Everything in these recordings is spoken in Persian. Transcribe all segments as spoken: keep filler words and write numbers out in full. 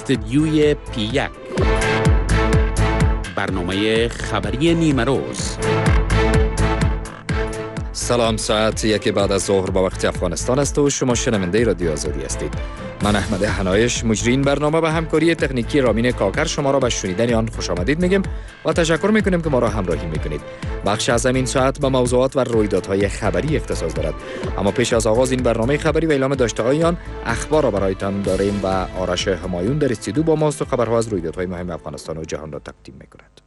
استدیوی پی یک، برنامه خبری نیمه روز. سلام، ساعت یک بعد از ظهر با وقت افغانستان است و شما شنونده رادیو آزادی هستید. من احمد حنایش، مجری برنامه و همکاری تکنیکی رامین کاکر شما را به شنیدن آن خوش آمدید میگیم و تشکر میکنیم که ما را همراهی میکنید. بخش از این ساعت به موضوعات و رویدادهای خبری اختصاص دارد، اما پیش از آغاز این برنامه خبری و اعلام داشته آن اخبار را برایتان داریم و آرش همایون در استودیو با ماست و خبرها از رویدادهای مهم افغانستان و جهان را تقدیم میکند.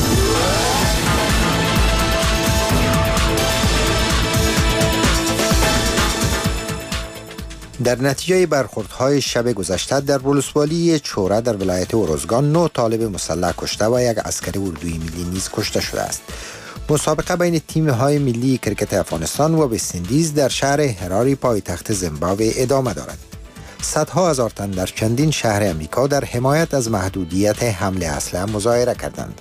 در نتیجه برخوردهای شب گذشته در ولسوالی چوره در ولایت ارزگان نه طالب مسلح کشته و یک عسکر اردوی ملی نیز کشته شده است. مسابقه بین تیم‌های ملی کرکت افغانستان و وست‌اندیز در شهر هراری پایتخت زیمبابوه ادامه دارد. صدها هزار تن در چندین شهر امریکا در حمایت از محدودیت حمل اسلحه مظاهره کردند.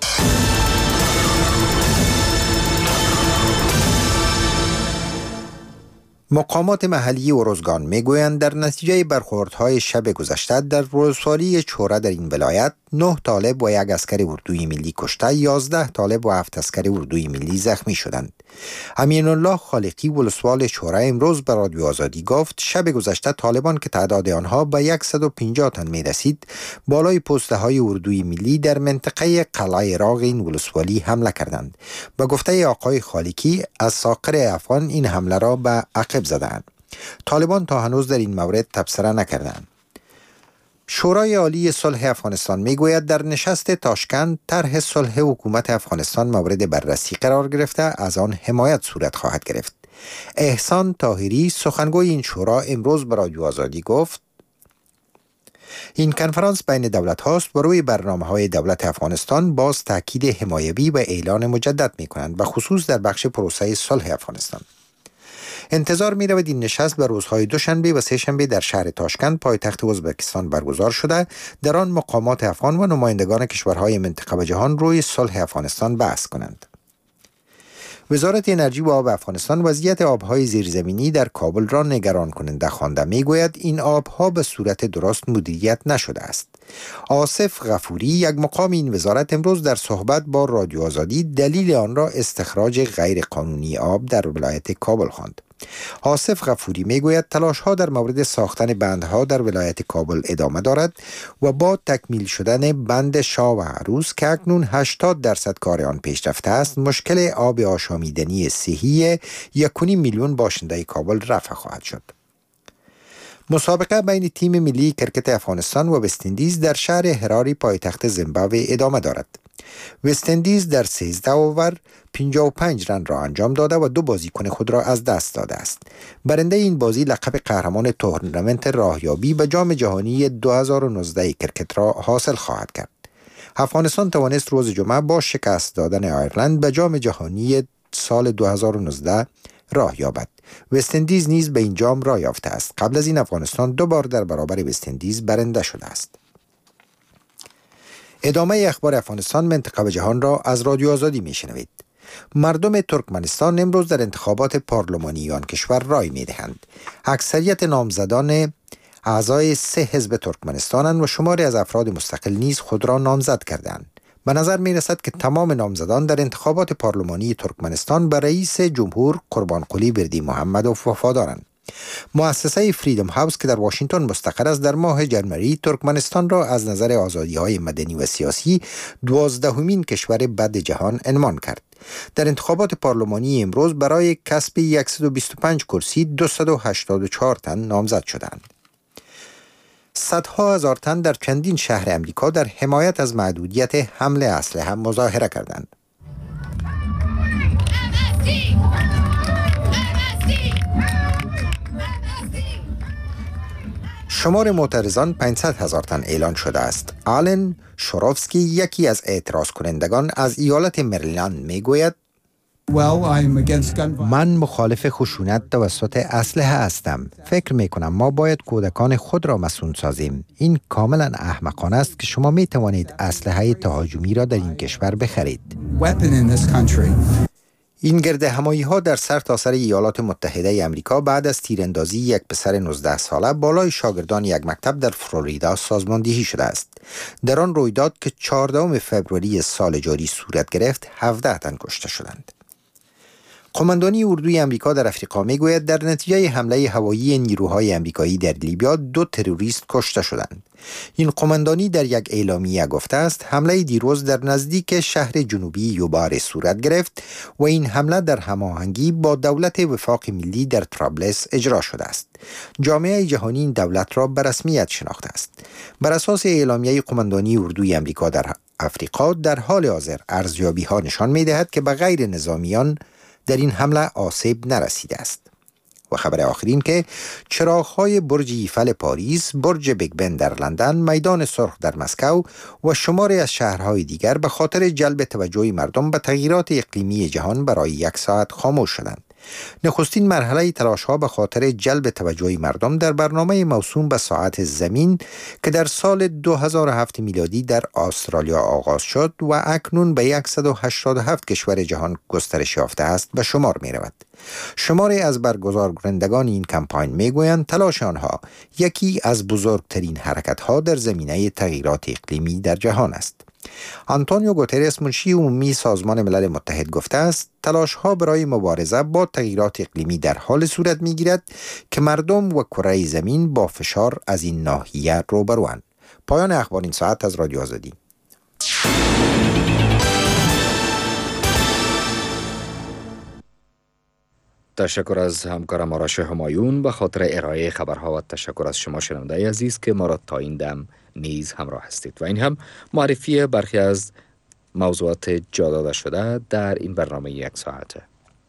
مقامات محلی ارزگان میگویند در نتیجه برخوردهای شب گذشته در ولسوالی چوره در این ولایت نه طالب و یک عسکر اردوی ملی کشته، یازده طالب و هفت عسکر اردوی ملی زخمی شدند. امین الله خالقی ولسوال چوره امروز به رادیو آزادی گفت شب گذشته طالبان که تعداد آنها به صد و پنجاه تن می رسید بالای پسته های اردوی ملی در منطقه قلعه راغ این ولسوالی حمله کردند. به گفته آقای خالقی از ساقر افغان این حمله را به عقب زدند. طالبان تا هنوز در این مورد تبصره نکردند. شورای عالی صلح افغانستان میگوید در نشست تاشکند طرح صلح حکومت افغانستان مورد بررسی قرار گرفته از آن حمایت صورت خواهد گرفت. احسان طاهری سخنگوی این شورا امروز به رادیو آزادی گفت این کنفرانس بین دولت هاست و روی برنامه های دولت افغانستان باز تاکید حمایوی و اعلان مجدد می کنند و خصوص در بخش پروسه صلح افغانستان. انتظار می رود این نشست به روزهای دوشنبه و سه شنبه در شهر تاشکند پایتخت ازبکستان برگزار شده. در آن مقامات افغان و نمایندگان کشورهای منطقه و جهان روی صلح افغانستان بحث کنند. وزارت انرژی و آب افغانستان وضعیت آبهای زیرزمینی در کابل را نگران کننده خوانده. میگوید این آبها به صورت درست مدیریت نشده است. آصف غفوری یک مقام این وزارت امروز در صحبت با رادیو آزادی دلیل آن را استخراج غیر قانونی آب در ولایت کابل خواند. آصف غفوری میگوید تلاش ها در مورد ساختن بندها در ولایت کابل ادامه دارد و با تکمیل شدن بند شاه و عروس که اکنون هشتاد درصد کار آن پیش رفته است مشکل آب آشامیدنی صحی یک و نیم میلیون باشنده کابل رفع خواهد شد. مسابقه بین تیم ملی کرکت افغانستان و وست‌اندیز در شهر هراری پایتخت زیمبابوه ادامه دارد. وست‌اندیز در سیزده اوور پنجاه و پنج رن را انجام داده و دو بازیکن خود را از دست داده است. برنده این بازی لقب قهرمان تورنمنت راهیابی به جام جهانی دو هزار و نوزده کرکت را حاصل خواهد کرد. افغانستان توانست روز جمعه با شکست دادن آیرلند به جام جهانی سال دو هزار و نوزده راه یابد. وست‌اندیز نیز به این جام راه یافته است. قبل از این افغانستان دو بار در برابر وست‌اندیز برنده شده است. ادامه اخبار افغانستان، منطقه و جهان را از رادیو آزادی میشنوید. مردم ترکمنستان امروز در انتخابات پارلمانی آن کشور رای میدهند. اکثریت نامزدان اعضای سه حزب ترکمنستانند و شماری از افراد مستقل نیز خود را نامزد کردند. به نظر می رسد که تمام نامزدان در انتخابات پارلمانی ترکمنستان به رئیس جمهور قربانقلی بردی محمدوف وفادارند. مؤسسه فریدم هاوس که در واشنگتن مستقر است در ماه ژانویه ترکمنستان را از نظر آزادی‌های مدنی و سیاسی دوازدهمین کشور بد جهان عنوان کرد. در انتخابات پارلمانی امروز برای کسب صد و بیست و پنج کرسی دویست و هشتاد و چهار تن نامزد شدند. صدها هزار تن در چندین شهر امریکا در حمایت از محدودیت حمل اسلحه مظاهره کردند. شمار معترضان پانصد هزار تن اعلان شده است. آلن شوروفسکی یکی از اعتراض کنندگان از ایالت مریلند میگوید من مخالف خشونت توسط اسلحه هستم. فکر می کنم ما باید کودکان خود را مسئول سازیم. این کاملا احمقانه است که شما می توانید اسلحه تهاجمی را در این کشور بخرید. این گرد همایی ها در سرتاسر ایالات متحده آمریکا بعد از تیراندازی یک پسر نوزده ساله بالای شاگردان یک مکتب در فلوریدا سازماندهی شده است. در آن رویداد که چهاردهم فوریه سال جاری صورت گرفت، هفده تن کشته شدند. قماندانی اردوی آمریکا در افریقا میگوید در نتیجه حمله هوایی نیروهای آمریکایی در لیبیا دو تروریست کشته شدند. این قماندانی در یک اعلامیه گفته است حمله دیروز در نزدیک شهر جنوبی یوبار صورت گرفت و این حمله در هماهنگی با دولت وفاق ملی در طرابلس اجرا شده است. جامعه جهانی این دولت را به رسمیت شناخته است. بر اساس اعلامیه قماندانی اردوی آمریکا در افریقا، در حال حاضر ارزیابی ها نشان می دهد که به غیر نظامیان در این حمله آسیب نرسیده است. و خبر آخرین که چراغ‌های برج ایفل پاریس، برج بیگ بن در لندن، میدان سرخ در مسکو و شماری از شهرهای دیگر به خاطر جلب توجه مردم به تغییرات اقلیمی جهان برای یک ساعت خاموش شدند. نخستین مرحله تلاش‌ها به خاطر جلب توجه مردم در برنامه موسوم به ساعت زمین که در سال دو هزار و هفت میلادی در استرالیا آغاز شد و اکنون به صد و هشتاد و هفت کشور جهان گسترش یافته است به شمار می‌رود. شماری از برگزارکنندگان این کمپاین میگویند تلاش آنها یکی از بزرگترین حرکت‌ها در زمینه تغییرات اقلیمی در جهان است. آنتونیو گوترس، منشی عمومی سازمان ملل متحد، گفته است تلاش‌ها برای مبارزه با تغییرات اقلیمی در حال صورت می‌گیرد که مردم و کره زمین با فشار از این ناحیه روبروند. پایان اخبار این ساعت از رادیو آزادی. تشکر از همکارم آرش همایون به خاطر ارائه خبرها و تشکر از شما شنونده عزیز که ما را تا این دم نیز همراه هستید. و این هم معرفی برخی از موضوعات جا داده شده در این برنامه یک ساعته.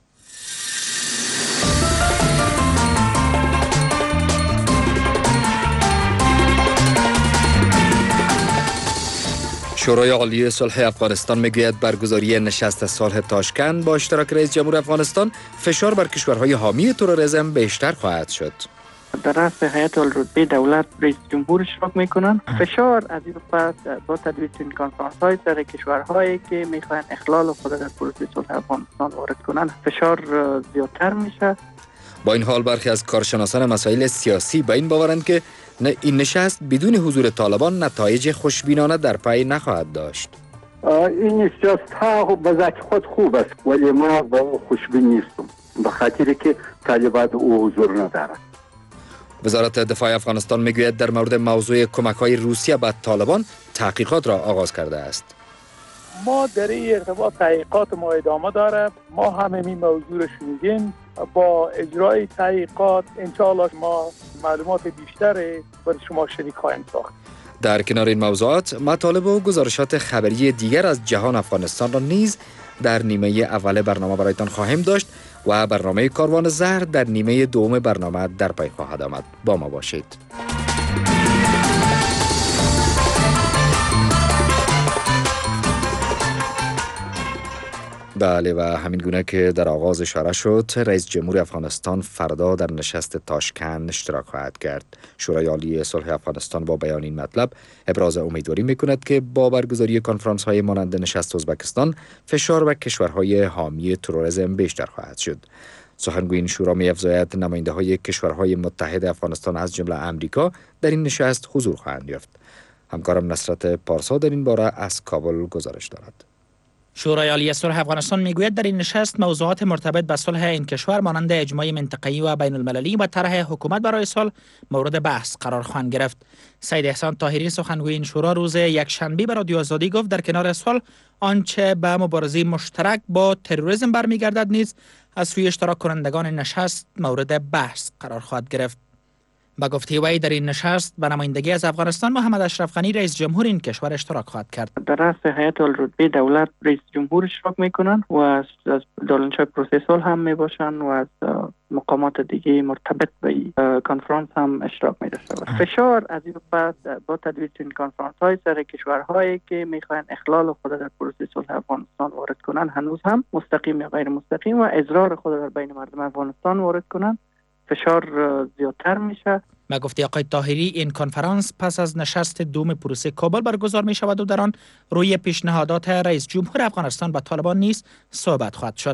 شورای عالی صلح افغانستان میگوید برگزاری نشست صلح تاشکند با اشتراک رئیس جمهور افغانستان فشار بر کشورهای حامی تروریسم بیشتر خواهد شد. در رأس هیئت الرتبه دولت رئیس جمهور اشتراک میکنند. فشار از این پس با تدوین این کنفرانس های سر کشورهایی که میخواهند اخلال خود در پروسه صلح افغانستان وارد کنند فشار زیادتر میشه. با این حال برخی از کارشناسان مسائل سیاسی به این باورند که این نشست بدون حضور طالبان نتایج خوشبینانه در پی نخواهد داشت. این نشست ها به ذات خود خوب است ولی ما با او خوشبین نیستم به خاطر که طالبان او حضور ندارد. وزارت دفاع افغانستان میگوید در مورد موضوع کمک‌های روسیه به طالبان تحقیقات را آغاز کرده است. ما در این ارتباط تحقیقات ما ادامه داره. ما هم این موضوع را شنیدیم. با اجرای تحقیقات انشاءالله ما معلومات بیشتری برای شما شریک خواهیم ساخت. در کنار این موضوعات مطالب و گزارشات خبری دیگر از جهان افغانستان را نیز در نیمه اول برنامه برایتان خواهیم داشت و برنامه کاروان زرد در نیمه دوم برنامه در پی خواهد آمد. با ما باشید. بله و همین گونه که در آغاز اشاره شد رئیس جمهور افغانستان فردا در نشست تاشکند اشتراک خواهد کرد. شورای عالی صلح افغانستان با بیان این مطلب ابراز امیدواری میکند که با برگزاری کنفرانس های مانند نشست ازبکستان فشار بر کشورهای حامی تروریسم بیشتر خواهد شد. سخنگوی این شورا می‌افزاید نماینده های کشورهای متحد افغانستان از جمله امریکا در این نشست حضور خواهند یافت. همکارم نصرت پارسا در این باره از کابل گزارش دارد. شورای عالی صلح افغانستان میگوید در این نشست موضوعات مرتبط به صلح این کشور مانند اجماع منطقه‌ای و بین المللی و طرح حکومت برای صلح مورد بحث قرار خواهند گرفت. سید احسان طاهری سخنگوی این شورا روز یکشنبه به رادیو آزادی گفت در کنار صلح آنچه به مبارزه مشترک با تروریسم برمیگردد نیز از سوی اشتراک کنندگان نشست مورد بحث قرار خواهد گرفت. با گفته وی در این نشست به نمایندگی از افغانستان محمد اشرف غنی رئیس جمهور این کشور اشتراک خواهد کرد. در رأس هیئت الرتبه دولت رئیس جمهور اشتراک میکنند و از دارالانشای پروسه صلح هم میباشند و از مقامات دیگه مرتبط به کنفرانس هم اشتراک می‌داشتند. فشار از این پس با تدوین این کنفرانس های سر کشورهایی که میخواهند اخلال خود در پروسه صلح افغانستان وارد کنند هنوز هم مستقیم یا غیر مستقیم و اضرار خود در بین مردم افغانستان وارد کنند فشار زیادتر میشه. با گفته آقای طاهری این کنفرانس پس از نشست دوم پروسه کابل برگزار می شود و در آن روی پیشنهادات رئیس جمهور افغانستان با طالبان نیز صحبت خواهد شد.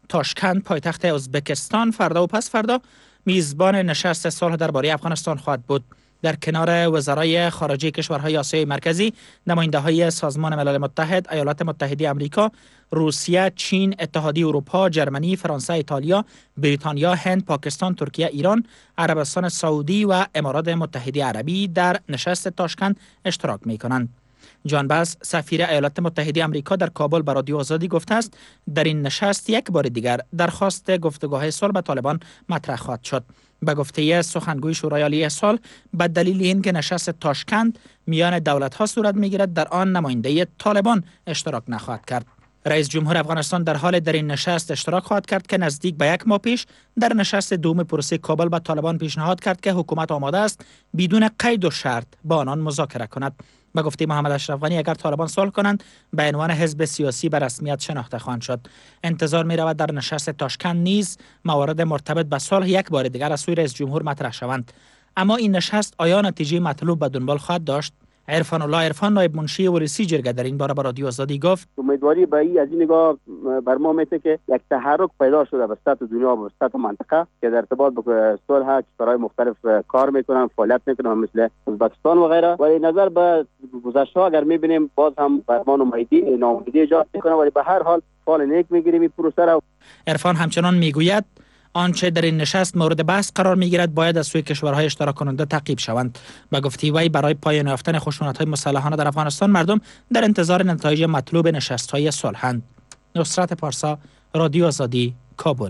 تاشکند پایتخت ازبکستان فردا و پس فردا میزبان نشست صلح درباره افغانستان خواهد بود. در کنار وزرای خارجه کشورهای آسیای مرکزی، نماینده‌های سازمان ملل متحد، ایالات متحده آمریکا، روسیه، چین، اتحادیه اروپا، جرمنی، فرانسه، ایتالیا، بریتانیا، هند، پاکستان، ترکیه، ایران، عربستان سعودی و امارات متحده عربی در نشست تاشکند اشتراک می‌کنند. جان باس سفیر ایالات متحده آمریکا در کابل به رادیو آزادی گفته است در این نشست یک بار دیگر درخواست گفتگوهای صلح با طالبان مطرح خواهد شد. به گفته سخنگوی شورای عالی صلح، به دلیل اینکه نشست تاشکند میان دولت‌ها صورت می‌گیرد، در آن نماینده طالبان اشتراک نخواهد کرد. رئیس جمهور افغانستان در حال در این نشست اشتراک خواهد کرد که نزدیک به یک ماه پیش در نشست دوم پروسه کابل به طالبان پیشنهاد کرد که حکومت آماده است بدون قید و شرط با آنان مذاکره کند. به گفته محمد اشرف غنی، اگر طالبان صلح کنند به عنوان حزب سیاسی به رسمیت شناخته خواهند شد. انتظار می رود در نشست تاشکند نیز موارد مرتبط به صلح یک بار دیگر از سوی رئیس جمهور مطرح شوند. اما این نشست آیا نتیجه مطلوب به دنبال خواهد داشت؟ عرفان الله عرفان، نایب منشی ورسی جرگه، در این باره با رادیو آزادی گفت امیدواری به این از این نگاه بر ما میته که یک تحرک پیدا شده به سطح دنیا و سطح منطقه که در ارتباط به صلح کشورهای مختلف کار میکنن، فعالیت میکنن، مثل ازبکستان و غیره. ولی نظر به گذشته اگر میبینیم باز هم بر ما ناامیدی ناامیدی ایجاد میکنه، ولی به هر حال فال نیک میگیریم این پروسه را. عرفان همچنان میگوید آنچه در این نشست مورد بحث قرار میگیرد باید از سوی کشورهای اشتراک کننده تعقیب شوند. به گفته وی برای پایان یافتن خشونت‌های مسلحانه در افغانستان مردم در انتظار نتایج مطلوب نشست‌های صلح‌اند. نصرت پارسا، رادیو آزادی، کابل.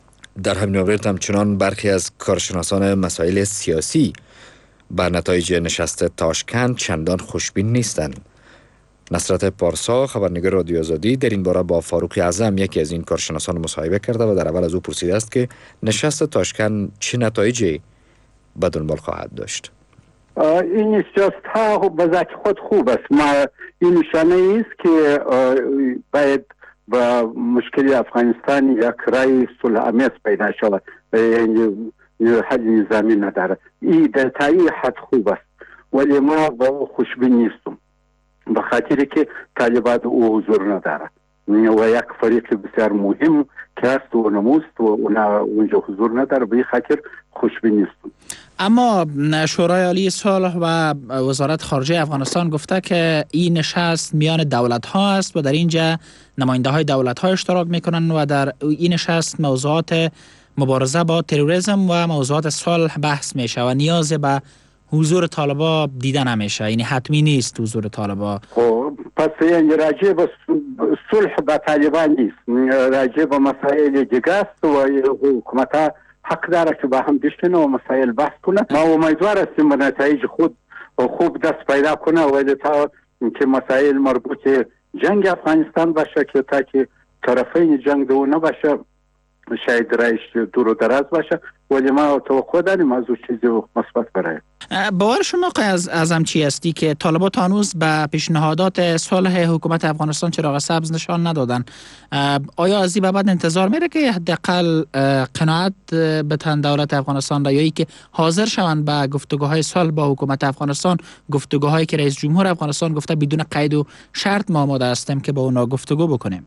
در همین مورد همچنان برخی از کارشناسان مسائل سیاسی بر نتایج نشست تاشکند چندان خوشبین نیستند. نصرت پارسا، خبرنگار رادیو آزادی، در این باره با فاروق اعظم، یکی از این کارشناسان، مصاحبه کرده و در اول از او پرسیده است که نشست تاشکند چه نتایجی به دنبال خواهد داشت. این نشست ها به ذات خود خوب است. ما این نشانه است که باید با مشکل افغانستان یک رای صلح آمیز پیدا شود، یعنی حل نظامی نداره. این در تا این حد خوب است، ولی ما با خوشبین نیستم به خاطر که طالبان او حضور نداره و یک فریق بسیار مهم که است و نموست و اونجا حضور نداره. به این خاطر خوشبین نیستم. اما شورای عالی صلح و وزارت خارجه افغانستان گفته که این نشست میان دولت ها است و در اینجا نماینده های دولت ها اشتراک میکنن و در این نشست موضوعات مبارزه با تروریسم و موضوعات صلح بحث میشه و نیاز به حضور طالبا دیده نمیشه، یعنی حتمی نیست حضور طالبا. خب پس یعنی راجع به صلح با طالبان نیست، راجع به مسائل دیگه است و حکومت حق داره که با هم بشینه و مسائل بحث کنه. ما امیدوار هستیم به نتایج خود خوب دست پیدا کنه و تا که مسائل مربوط جنگ افغانستان باشه که تا که طرفین جنگ دو نباشه، شاید رایش دور و دراز باشه، ولی ما توقع داریم از اون چیزی مثبت برای. باور شما از ازم چی هستی که طالبان هنوز به پیشنهادات صلح حکومت افغانستان چراغ سبز نشان ندادن؟ آیا از این به بعد انتظار میره که حداقل قناعت بتن دولت افغانستان را، یا ای که حاضر شوند به گفتگوهای صلح با حکومت افغانستان، گفتگوهایی که رئیس جمهور افغانستان گفته بدون قید و شرط ما آماده هستیم که با اونا گفتگو بکنیم؟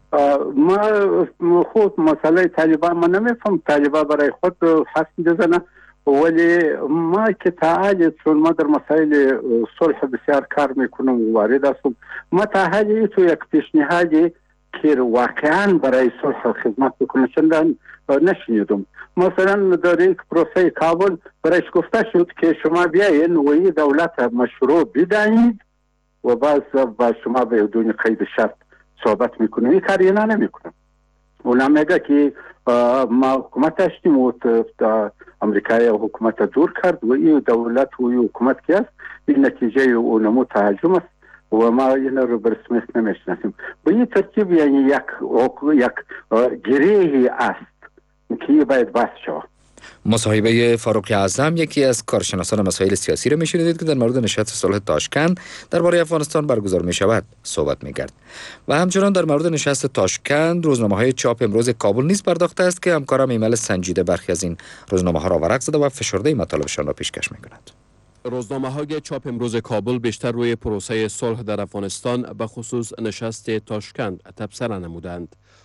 ما خود مسئله طالبان ما نمیفهم، طالبان برای خود حرف میزنه، ولی ما که تعالی چون ما در مسائل صلح بسیار کار میکنم و وارد هستم، ما تعالی تو یک پیشنهادی که واقعا برای صلح خدمت بکنه چندان نشنیدم. مثلا در یک پروسه کابل برایش گفته شد که شما بیاین و این دولت مشروع بدانید و باز با شما بدون قید شرط صحبت میکنه. این کار اینا نمیکنه. اونا میگه که ما حکومت داشتیم و امریکای حکومت دور کرد و این دولت و این حکومت که است این نتیجه اونمو تهاجم است و ما این رو برسمیت نمیشناسیم. به این ترتیب یعنی یک یک گریهی است که باید بحث شود. مصاحبه فاروق اعظم، یکی از کارشناسان مسائل سیاسی را میشنیدید که در مورد نشست صلح تاشکند درباره افغانستان برگزار می شود صحبت می‌کرد. و همچنان در مورد نشست تاشکند روزنامه‌های چاپ امروز کابل نیز پرداخته است که همکارم ایمل سنجیده برخی از این روزنامه‌ها را ورق زده و فشرده مطالبشان را پیشکش می‌کند. روزنامه‌های چاپ امروز کابل بیشتر روی پروسه صلح در افغانستان به خصوص نشست تاشکند تبصره نمودند.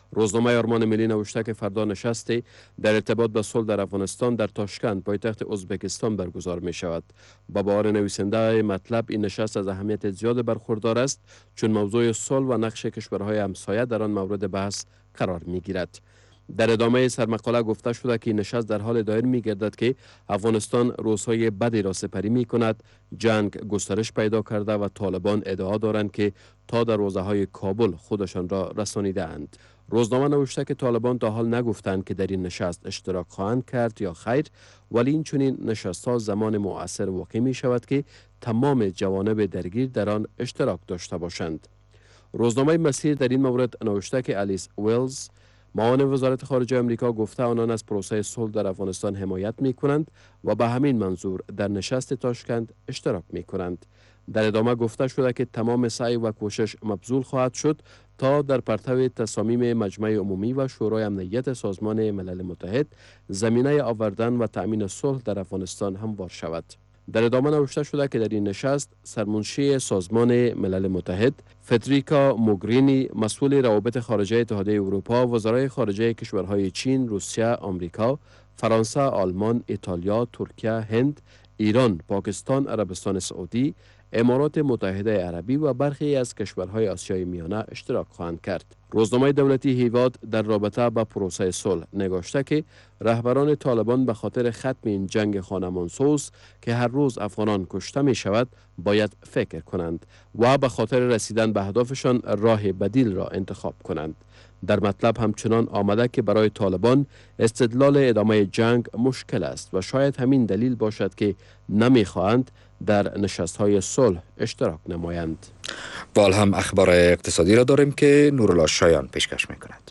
روزنامه آرمان ملی نوشته که فردا نشستی در ارتباط با صلح در افغانستان در تاشکند پایتخت ازبکستان برگزار می شود. با باور نویسنده مطلب این نشست از اهمیت زیاد برخوردار است چون موضوع صلح و نقش کشورهای همسایه در آن مورد بحث قرار می گیرد. در ادامه سرمقاله گفته شده که این نشست در حال دایر می گردد که افغانستان روزهای بدی را سپری می کند، جنگ گسترش پیدا کرده و طالبان ادعا دارند که تا در روزهای کابل خودشان را رسانیده اند. روزنامه نوشته که طالبان تا حال نگفتند که در این نشست اشتراک خواهند کرد یا خیر، ولی این چنین نشست‌ها زمان مؤثر واقع می شود که تمام جوانب درگیر در آن اشتراک داشته باشند. روزنامه مسیر در این مورد نوشته که الیس ویلز معاون وزارت خارجه آمریکا گفته آنان از پروسه صلح در افغانستان حمایت می کنند و به همین منظور در نشست تاشکند اشتراک می کنند. در ادامه گفته شده که تمام سعی و کوشش مبذول خواهد شد تا در پرتو تصامیم مجمع عمومی و شورای امنیت سازمان ملل متحد زمینه آوردن و تأمین صلح در افغانستان هموار شود. در ادامه نوشته شده که در این نشست سرمنشی سازمان ملل متحد فدریکا موگرینی، مسئول روابط خارجه اتحادیه اروپا، وزرای خارجه کشورهای چین، روسیه، آمریکا، فرانسه، آلمان، ایتالیا، ترکیه، هند، ایران، پاکستان، عربستان سعودی، امارات متحده عربی و برخی از کشورهای آسیای میانه اشتراک خواهند کرد. روزنامه دولتی هیواد در رابطه با پروسه صلح نگاشته که رهبران طالبان به خاطر ختم این جنگ خانمانسوز که هر روز افغانان کشته می شود باید فکر کنند و به خاطر رسیدن به اهدافشان راه بدیل را انتخاب کنند. در مطلب همچنان آمده که برای طالبان استدلال ادامه جنگ مشکل است و شاید همین دلیل باشد که نمیخواهند در نشست‌های صلح اشتراک نمایند. وال هم اخبار اقتصادی را داریم که نورالله شایان پیشکش می‌کند.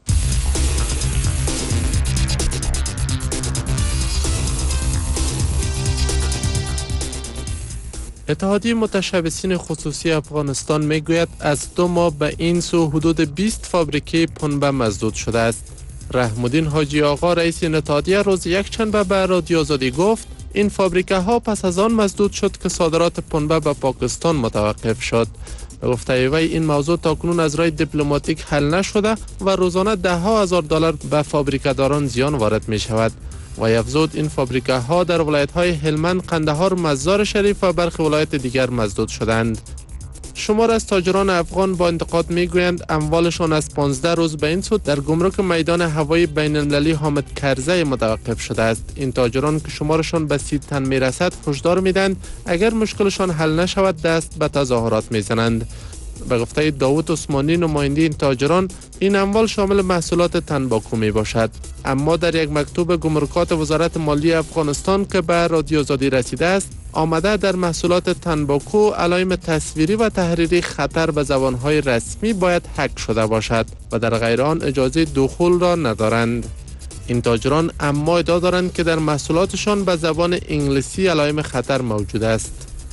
اتحادیه متشبثین خصوصی افغانستان میگوید از دو ماه به این سو حدود بیست فابریکه پنبه مسدود شده است. رحم‌الدین حاجی آقا رئیس این اتحادیه روز یکشنبه به رادیو آزادی گفت این فابریکه ها پس از آن مسدود شد که صادرات پنبه به پاکستان متوقف شد. به گفته وی این موضوع تاکنون از راه دیپلماتیک حل نشده و روزانه ده ها هزار دلار به فابریکه داران زیان وارد می شود. و افزود این فابریکه ها در ولایت های هلمند، قندهار، مزار شریف و برخی ولایت دیگر مسدود شدند. شمار از تاجران افغان با انتقاد میگویند اموالشان از پانزده روز به این سو در گمرک میدان هوایی بین المللی حامد کرزی متوقف شده است. این تاجران که شمارشان به سی تن میرسد هشدار میدند اگر مشکلشان حل نشود دست به تظاهرات میزنند. به گفته داوود عثمانی نماینده این تاجران این اموال شامل محصولات تنباکو می باشد، اما در یک مکتوب گمرکات وزارت مالی افغانستان که به رادیو آزادی رسیده است آمده در محصولات تنباکو علائم تصویری و تحریری خطر به زبانهای رسمی باید حک شده باشد و در غیر آن اجازه دخول را ندارند. این تاجران اما ادعا دارند که در محصولاتشان به زبان انگلیسی علائم خطر موجود است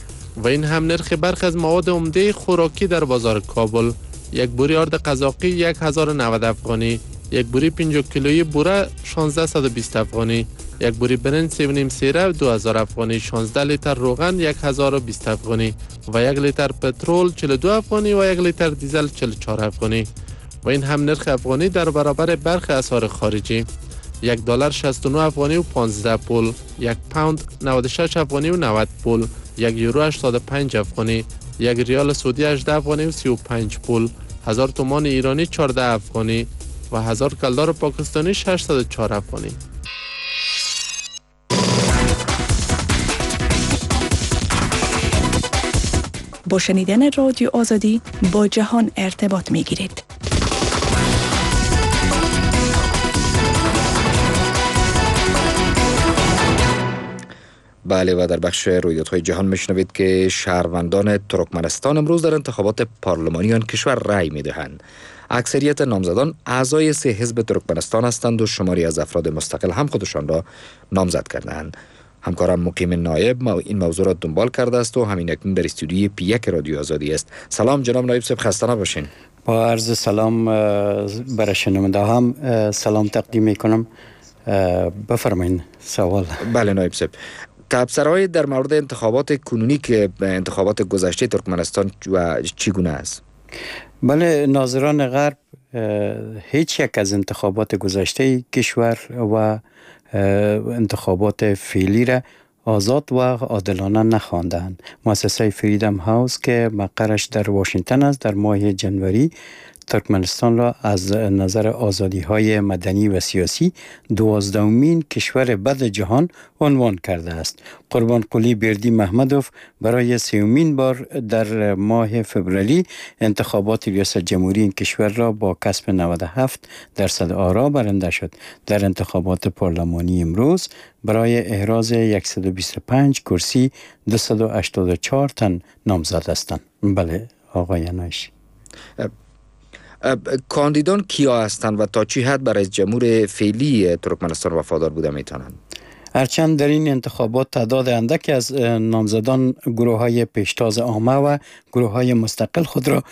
و این هم نرخ برخی از مواد عمده خوراکی در بازار کابل. یک بوری آرد قزاقی یک هزار و نود افغانی، یک بوری پنجاه کیلویی بوره شانزده و بیست افغانی، یک بوری برنج سه و نیم سیره دو هزار افغانی، شانزده لیتر روغن یک هزار و بیست افغانی و یک لیتر پترول چهل و دو افغانی و یک لیتر دیزل چهل و چهار افغانی و این هم نرخ افغانی در برابر برخی اسعار خارجی. یک دلار شصت و نه افغانی و پانزده پول، یک پوند نود و شش افغانی و نود پول، یک یورو هشتاد و پنج افغانی، یک ریال سعودی هجده افغانی و سی و پنج پول، هزار تومان ایرانی چهارده افغانی و هزار کلدار پاکستانی ششصد و چهار افغانی. با شنیدن رادیو آزادی با جهان ارتباط می گیرید. بله و در بخش رویدادهای جهان میشنوید که شهروندان ترکمنستان امروز در انتخابات پارلمانی آن کشور رأی میدهند. اکثریت نامزدان اعضای سه حزب ترکمنستان هستند و شماری از افراد مستقل هم خودشان را نامزد کردند. همکارم مقیم نایب این موضوع را دنبال کرده است و همین اکنون در استودیوی پی یک رادیو آزادی است. سلام جناب نایب صاحب، خسته نباشین. با عرض سلام برای شنونده هم سلام تقدیم میکنم. بفرمایید سوال. بله نایب صاحب، تبصره‌های در مورد انتخابات کنونی که انتخابات گذشته ترکمنستان و چگونه است؟ بله، ناظران غرب هیچ یک از انتخابات گذشته کشور و انتخابات فعلی را آزاد و عادلانه نخواندند. مؤسسه فریدم هاوس که مقرش در واشنگتن است در ماه جنوری ترکمنستان را از نظر آزادی های مدنی و سیاسی دوازدهمین کشور بد جهان عنوان کرده است. قربان قلی بردی محمدوف برای سومین بار در ماه فوریه انتخابات ریاست جمهوری این کشور را با کسب نود و هفت درصد آرا برنده شد. در انتخابات پارلمانی امروز برای احراز صد و بیست و پنج کرسی دویست و هشتاد و چهار تن نامزد هستند. بله آقای عنایشی. کاندیدان کیا هستند و تا چی حد برای جمهور فعلی ترکمنستان وفادار بوده میتونند؟ هرچند در این انتخابات تعداد اندکی از نامزدان گروه های پیشتاز عامه و گروه های مستقل خود را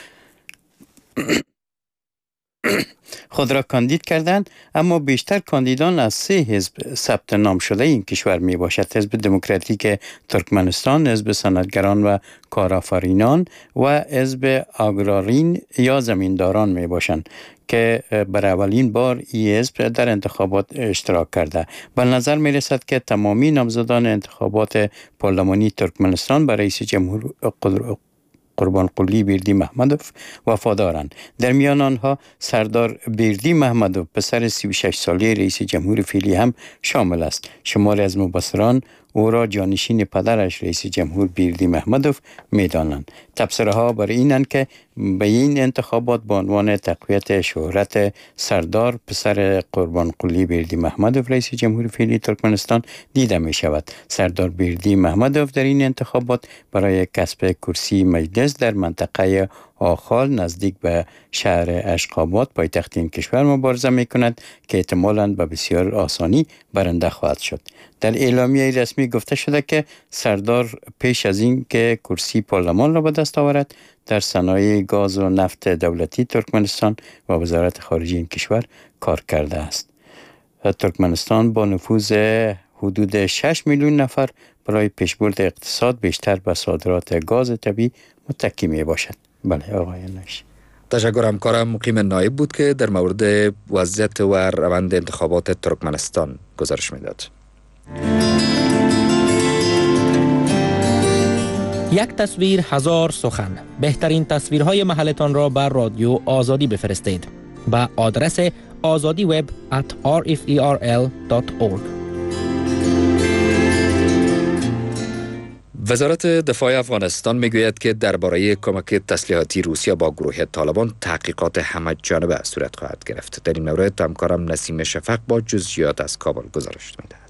خود را کاندید کردند، اما بیشتر کاندیدان از سه حزب ثبت نام شده این کشور می باشد: حزب دموکراتیک ترکمنستان، حزب صنعتگران و کارآفرینان و حزب آگرارین یا زمینداران می باشند که بر اولین بار این حزب در انتخابات اشتراک کرده. به نظر می رسد که تمامی نامزدان انتخابات پارلمانی ترکمنستان برای رئیس جمهور قربان قلی بردی محمدوف وفادارند. در میان آنها سردار بردی محمدوف پسر سی و شش ساله رئیس جمهور فعلی هم شامل است. شماری از مبصران او را جانشین پدرش رئیس جمهور بردی محمدوف می‌دانند. تبصره ها برای اینند که به این انتخابات به عنوان تقویت شهرت سردار پسر قربان قلی بردی محمدوف رئیس جمهور فعلی ترکمنستان دیده می شود. سردار بردی محمدوف در این انتخابات برای کسب کرسی مجلس در منطقه آخال نزدیک به شهر اشقاباد پایتخت این کشور مبارزه می کند که احتمالاً به بسیار آسانی برنده خواهد شد. در اعلامیه رسمی گفته شده که سردار پیش از این که کرسی پارلمان را به دست آورد در صنایع گاز و نفت دولتی ترکمنستان و وزارت خارجه این کشور کار کرده است. ترکمنستان با نفوذ حدود شش میلیون نفر برای پیشبرد اقتصاد بیشتر به صادرات گاز طبیعی متکی می باشد. بله آقای نشی. تشکر. همکارم مقیم نایب بود که در مورد وضعیت و روند انتخابات ترکمنستان گزارش میداد. یک تصویر هزار سخن. بهترین تصویرهای محلتان را بر رادیو آزادی بفرستید با آدرس آزادی وب ات آر اف ای آر ال دات اورگ. وزارت دفاع افغانستان میگوید که درباره کمک تسلیحاتی روسیه با گروه طالبان تحقیقات همه جانبه صورت خواهد گرفت. در این مورد همکارم نسیم شفق با جزئیات از کابل گزارش می‌دهد.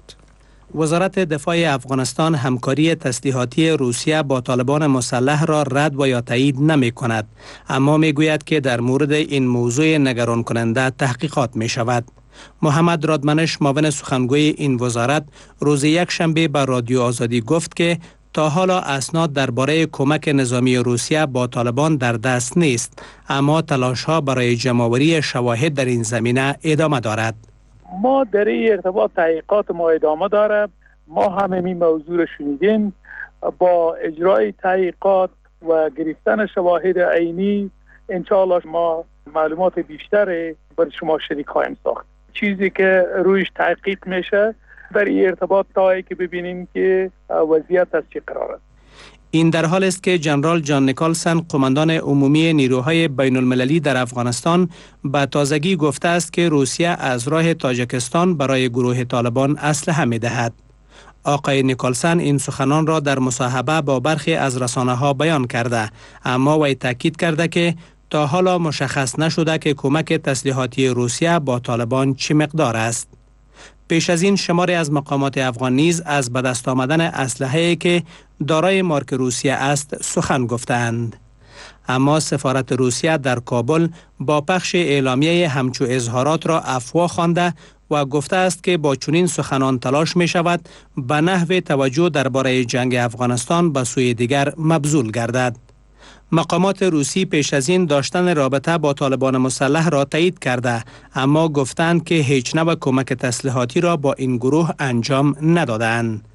وزارت دفاع افغانستان همکاری تسلیحاتی روسیه با طالبان مسلح را رد و یا تایید نمی کند، اما می گوید که در مورد این موضوع نگران کننده تحقیقات می شود. محمد رادمنش معاون سخنگوی این وزارت روز یک شنبه به رادیو آزادی گفت که تا حالا اسناد درباره کمک نظامی روسیه با طالبان در دست نیست، اما تلاش‌ها برای جمع‌آوری شواهد در این زمینه ادامه دارد. ما در این ارتباط تحقیقات ما ادامه داره. ما هم این موضوع را شنیدیم. با اجرای تحقیقات و گرفتن شواهد عینی انشاءالله ما معلومات بیشتر برای شما شریک خواهیم ساخت. چیزی که رویش تحقیق میشه در این ارتباط تا که ببینیم که وضعیت از چه قرار است. این در حال است که جنرال جان نیکلسن قماندان عمومی نیروهای بین المللی در افغانستان به تازگی گفته است که روسیه از راه تاجیکستان برای گروه طالبان اسلحه می دهد. آقای نیکلسن این سخنان را در مصاحبه با برخی از رسانه ها بیان کرده، اما وی تاکید کرده که تا حالا مشخص نشده که کمک تسلیحاتی روسیه با طالبان چه مقدار است. پیش از این شماری از مقامات افغان نیز از به دست آمدن اسلحه‌ای که دارای مارک روسیه است سخن گفتند. اما سفارت روسیه در کابل با پخش اعلامیه همچو اظهارات را افواه خوانده و گفته است که با چنین سخنان تلاش می شود به نحو توجه درباره جنگ افغانستان به سوی دیگر مبذول گردد. مقامات روسی پیش از این داشتن رابطه با طالبان مسلح را تایید کرده، اما گفتند که هیچ نوع کمک تسلیحاتی را با این گروه انجام ندادند.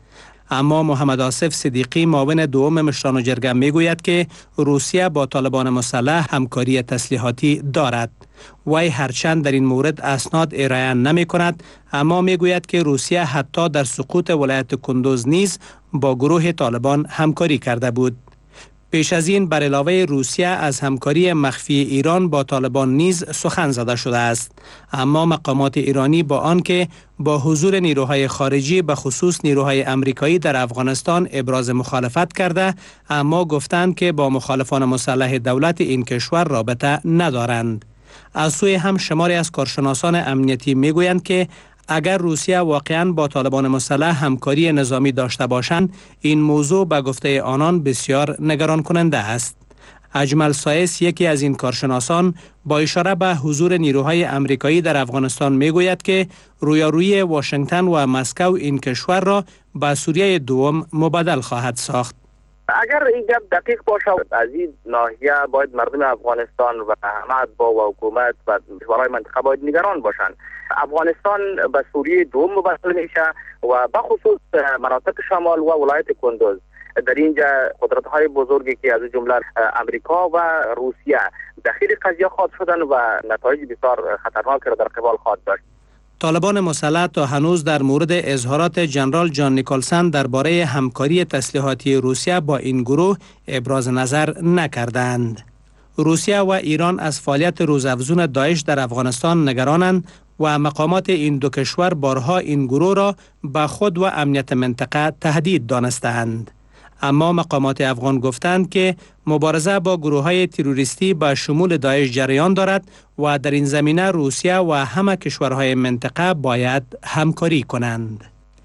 اما محمد آصف صدیقی معاون دوم مشران جرگه میگوید که روسیه با طالبان مسلح همکاری تسلیحاتی دارد. وی هرچند در این مورد اسناد ارائه نمی کند، اما می گوید که روسیه حتی در سقوط ولایت کندوز نیز با گروه طالبان همکاری کرده بود. پیش از این بر علاوه روسیه از همکاری مخفی ایران با طالبان نیز سخن زده شده است، اما مقامات ایرانی با آنکه با حضور نیروهای خارجی به خصوص نیروهای امریکایی در افغانستان ابراز مخالفت کرده، اما گفتند که با مخالفان مسلح دولت این کشور رابطه ندارند. از سوی هم شماری از کارشناسان امنیتی میگویند که اگر روسیه واقعاً با طالبان مسلح همکاری نظامی داشته باشند، این موضوع به گفته آنان بسیار نگران کننده است. اجمل سایس، یکی از این کارشناسان، با اشاره به حضور نیروهای امریکایی در افغانستان میگوید که رویارویی واشنگتن و مسکو این کشور را به سوریه دوم مبادل خواهد ساخت. اگر این گپ دقیق باشه، از این ناحیه باید مردم افغانستان و همه با و حکومت و کشورهای منطقه باید نگران باشند. افغانستان به سوریه دوم مبادل میشه و بخصوص مناطق شمال و ولایت کندوز. در اینجا قدرت‌های بزرگی که از جمله امریکا و روسیه داخل قضیه خواهد شدن و نتایج بسیار خطرناک را در قبال خواهد داشت. طالبان مسلح تا هنوز در مورد اظهارات جنرال جان نیکلسن درباره همکاری تسلیحاتی روسیه با این گروه ابراز نظر نکردند. روسیه و ایران از فعالیت روزافزون داعش در افغانستان نگرانند و مقامات این دو کشور بارها این گروه را به خود و امنیت منطقه تهدید دانستند. اما مقامات افغان گفتند که مبارزه با گروه‌های تروریستی به شمول داعش جریان دارد و در این زمینه روسیه و همه کشورهای منطقه باید همکاری کنند.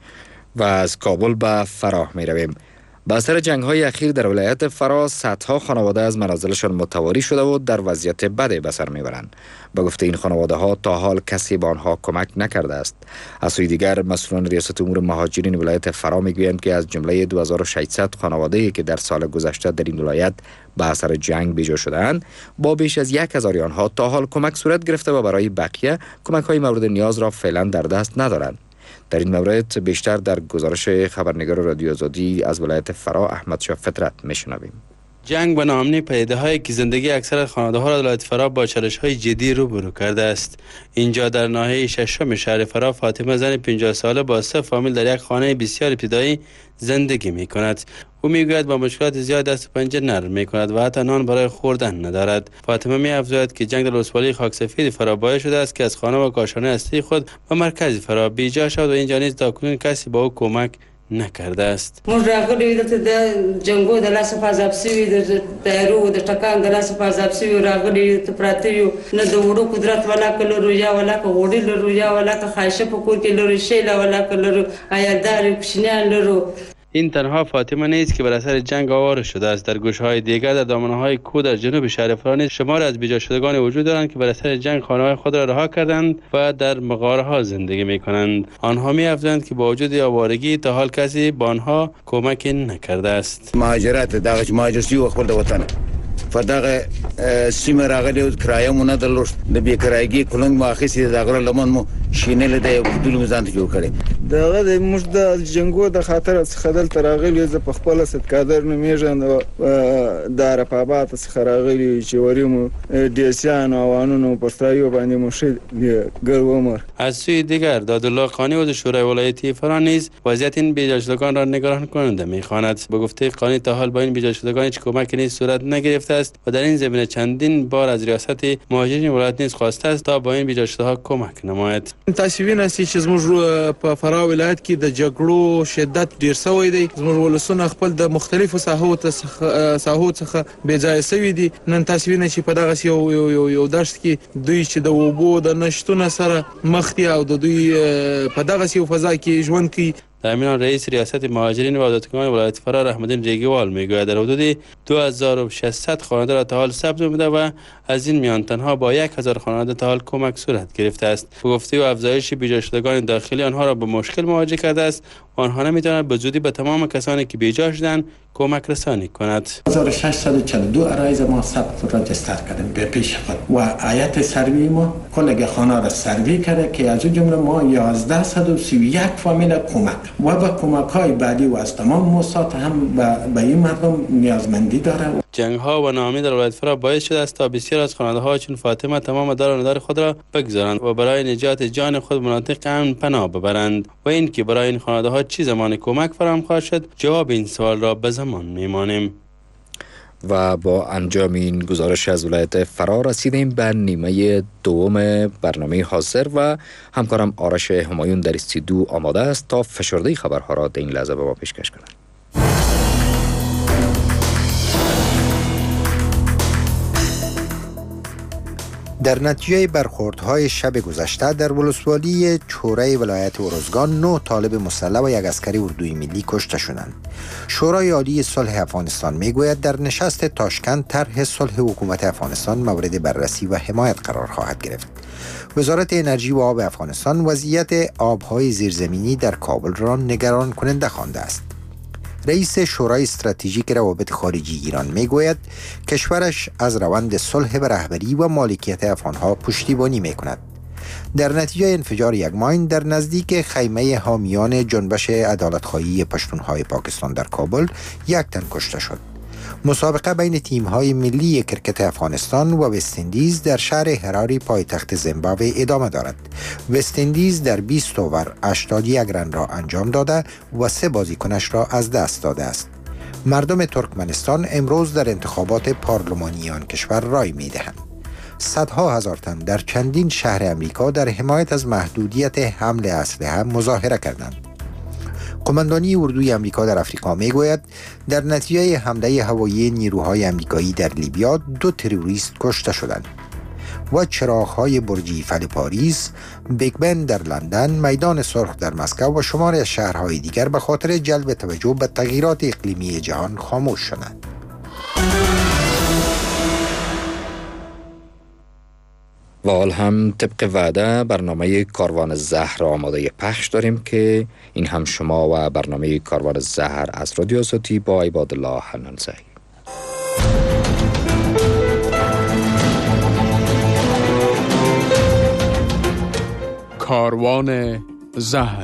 و از کابل به فراه می رویم. با اثر جنگ‌های اخیر در ولایت فراه صدها خانواده از منازلشان متواری شده و در وضعیت بدی به سر میبرند. به گفته این خانواده ها تا حال کسی به آنها کمک نکرده است. از سوی دیگر مسئولان ریاست امور مهاجرین ولایت فراه میگویند که از جمله دو هزار و ششصد خانواده‌ای که در سال گذشته در این ولایت به اثر جنگ بیجا شده‌اند، با بیش از یک هزار آنها تا حال کمک صورت گرفته و برای بقیه کمک‌های مورد نیاز را فعلا در دست ندارند. در این مورد بیشتر در گزارش خبرنگار رادیو آزادی از ولایت فراه احمد شاه فطرت میشنویم. جنگ و ناامنی پدیده‌هایی که زندگی اکثر خانواده‌ها را در ولایت فراه با چالش‌های جدی روبرو کرده است. اینجا در ناحیه ششم شهر فراه فاطمه زن پنجاه ساله با سه فامیل در یک خانه بسیار ابتدایی زندگی می‌کند. او میگوید با مشکلات زیاد دست و پنجه نرم می‌کند و حتی نان برای خوردن ندارد. فاطمه می‌افزاید که جنگ در ولسوالی خاکسفید فراه باعث شده است که از خانه و کاشانه اصلی خود به مرکز فراه بیجا شود و اینجا نیز تاکنون کسی با او کمک نکرده است. موږ راغلي دلته د جنگو د لاسه پازاب سوي د تیارو د ټکان د لاسه پازاب سوي راغلي ته پراته یو نه د وړو قدرت ولا کلو یا ولا کوړی لرو یا ولا که خایشه په کور کې لرو شیله ولا کلو عیالدار کوچنیان لرو. این تنها فاطمه نیست که بر اثر جنگ آواره شده است. در گوشه‌های دیگر در دامنه‌های کوه در جنوب شهر فراه نیز شمار از بیجا شدگان وجود دارند که بر اثر جنگ خانه‌های خود را رها کردند و در مغاره‌ها زندگی می‌کنند. آنها می‌افزایند که با وجود آوارگی تا حال کسی با آنها کمک نکرده است. مهاجرت دغه مهاجرسي و خپل وطن فدغه سیمه راغلی او کرایه مونږ درلوست د بې کرایګي کلنګ ماخصي دغه لمن مو شینل د یو ټول مزان ته جوړ کړي دغه د موږ د جنگو د خاطر څخه دلته راغلی ز په خپل ستکادر نومیږي د رپابات څخه راغلی چې وریم دیسیان او قانون پستایو باندې مشه ګرومر. از سوی دیگر دادالله قانی و شورای ولایتی فراه نیز وضعیت این بیجا شدگان را نگران کننده می‌خواند. به گفته قانی تا حال با این بیجا شدگان هیچ کمکی نیز صورت نگرفته است و در این زمینه چندین بار از ریاست مهاجرین ولایت نیز خواسته است تا با این بیجا شده‌ها کمک نماید. تاسو وینئ چې زموږ په فراه ولایت کې د جګړو شدت ډیر شوی دی. زموږ ولسونه خپل د مختلفو ساحو څخه ساحو څخه بېځایه شوي دي. نن تاسو وینئ چې په دغه یو یو یو دشت کې دوی چې د اوبو د نشتون سره مخ دي او د دوی په دغه یو فضا کې ژوند کوي. در میان رئیس ریاست مهاجرین و عهدهداران ولایت فراه رحم‌الدین ریگیوال میگوید در حدود دو هزار و ششصد خانواده را تا حال ثبت نموده و از این میان تنها با یک هزار خانواده تا حال کمک صورت گرفته است. به گفته او افزایش بیجا شدگان داخلی آنها را به مشکل مواجه کرده است و آنها نمیتواند به زودی به تمام کسانی که بیجا شدند کمک رسانی کند. هزار و ششصد و چهل و دو عرایض ما ثبت راجستر کردیم به پیش خود و هیئت سروی ما کل خانه را سروی کرده که از اون جمله ما یازده صد و سی و یک فامیل کمک و به کمک های بعدی و از تمام موسسات هم به این مردم نیازمندی داره. جنگ ها و ناامنی در ولایت فرا باعث شده است تا بسیار از خانواده ها چون فاطمه تمام دار و ندار خود را بگذارند و برای نجات جان خود مناطق امن پناه ببرند و این که برای این خانواده ها چی زمان کمک فراهم خواهد شد جواب این سوال را به زمان میمانیم. و با انجام این گزارش از ولایت فرا رسیدیم به نیمه دوم برنامه حاضر و همکارم آرش همایون در استودیو آماده است تا فشرده خبرها را در این لحظه به ما پیشکش کند. در نتیجه برخوردهای شب گذشته در ولسوالی چوره ولایت ارزگان نه طالب مسلح و یک عسکری اردوی ملی کشته شدند. شورای عالی صلح افغانستان میگوید در نشست تاشکند طرح صلح حکومت افغانستان مورد بررسی و حمایت قرار خواهد گرفت. وزارت انرژی و آب افغانستان وضعیت آبهای زیرزمینی در کابل را نگران کننده خوانده است. رئیس شورای استراتژیک روابط خارجی ایران میگوید کشورش از روند صلح به رهبری و مالکیت افغانها پشتیبانی میکند. در نتیجه انفجار یک ماین در نزدیک خیمه حامیان جنبش عدالتخواهی پشتونهای پاکستان در کابل یک تن کشته شد. مسابقه بین تیم‌های ملی کرکت افغانستان و وست اندیز در شهر هراری پایتخت زیمبابوه ادامه دارد. وست اندیز در بیست اوور هشتاد و یک رن را انجام داده و سه بازیکنش را از دست داده است. مردم ترکمنستان امروز در انتخابات پارلمانی آن کشور رای می‌دهند. صدها هزار تن در چندین شهر امریکا در حمایت از محدودیت حمل اسلحه مظاهره کردند. قماندانی اردوی امریکا در افریقا میگوید در نتیجه حمله هوایی نیروهای امریکایی در لیبیا دو تروریست کشته شدند. و چراغ‌های برج ایفل پاریس، بیگ بن در لندن، میدان سرخ در مسکو و شماری از شهرهای دیگر به خاطر جلب توجه به تغییرات اقلیمی جهان خاموش شدند. و حال هم طبق وعده برنامه کاروان زهر آماده پخش داریم که این هم شما و برنامه کاروان زهر از رادیو آزادی با عبادالله حنانزی. کاروان زهر.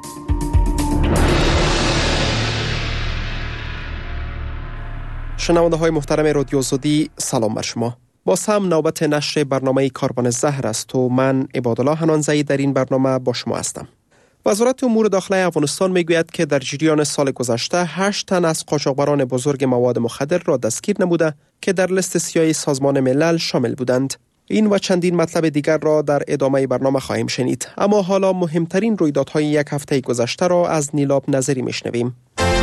شنونده های محترم رادیو آزادی، سلام بر شما. با هم نوبت نشر برنامه کاروان زهر است و من عبادالله حنانزی در این برنامه با شما هستم. وزارت امور داخله افغانستان میگوید که در جریان سال گذشته هشت تن از قاچاقبران بزرگ مواد مخدر را دستگیر نموده که در لیست سیاه سازمان ملل شامل بودند. این و چندین مطلب دیگر را در ادامه برنامه خواهیم شنید. اما حالا مهمترین رویدادهای یک هفته گذشته را از نیلاب نظری میشنویم.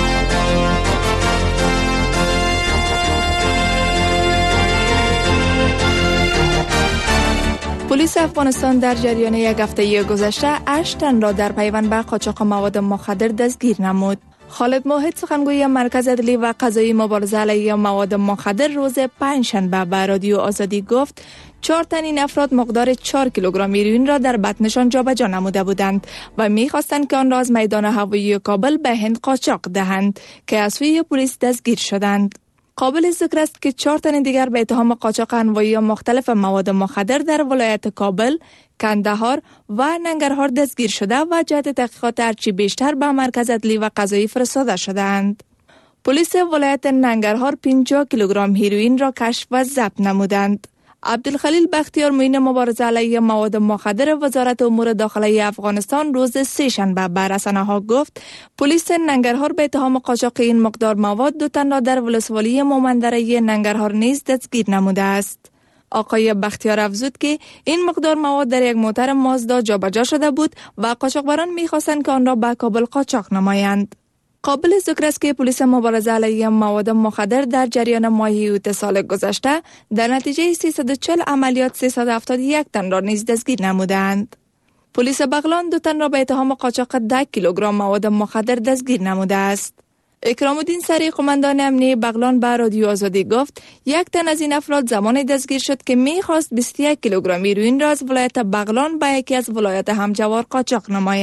پلیس افغانستان در جریان یک هفته گذشته هشت تن را در پیوند به قاچاق مواد مخدر دستگیر نمود. خالد موحد سخنگوی مرکز عدلی و قضایی مبارزه علیه مواد مخدر روز پنجشنبه به رادیو آزادی گفت چهار تن این افراد مقدار چهار کیلوگرم هیروئین را در بطنشان جابجا نموده بودند و می‌خواستند که آن را از میدان هوایی کابل به هند قاچاق دهند که از سوی پلیس دستگیر شدند. قابل ذکر است که چهار تن دیگر به اتهام قاچاق انواعی مختلف مواد مخدر در ولایت کابل، کندهار و ننگرهار دستگیر شده و جهت تحقیقات هرچی بیشتر به مرکز عدلی و قضایی فرستاده شدند. پلیس ولایت ننگرهار پنجاه کیلوگرم هیروئین را کشف و ضبط نمودند. عبدالخلیل بختیار معین مبارزه علیه مواد مخدر وزارت امور داخله افغانستان روز سه شنبه به رسانه‌ها گفت پلیس ننگرهار به اتهام قاچاق این مقدار مواد دو تن را در ولسوالی مومندره ننگرهار نیز دستگیر نموده است. آقای بختیار افزود که این مقدار مواد در یک موتر مازدا جابجا شده بود و قاچاقبران می‌خواستند که آن را به کابل قاچاق نمایند. قابل ذکر است که پلیس مبارزه علیه مواد مخدر در جریان ماه اوت سال گذشته در نتیجه سیصد و چهل عملیات سیصد و هفتاد و یک تن را نیز دستگیر نمودند. پلیس بغلان دو تن را به اتهام قاچاق ده کیلوگرم مواد مخدر دستگیر نموده است. اکرام الدین سری قماندان امنیه بغلان به رادیو آزادی گفت یک تن از این افراد زمانی دستگیر شد که می‌خواست بیست و یک کیلوگرم هیروئین را از ولایت بغلان به یکی از ولایات همجوار قاچاق نماید.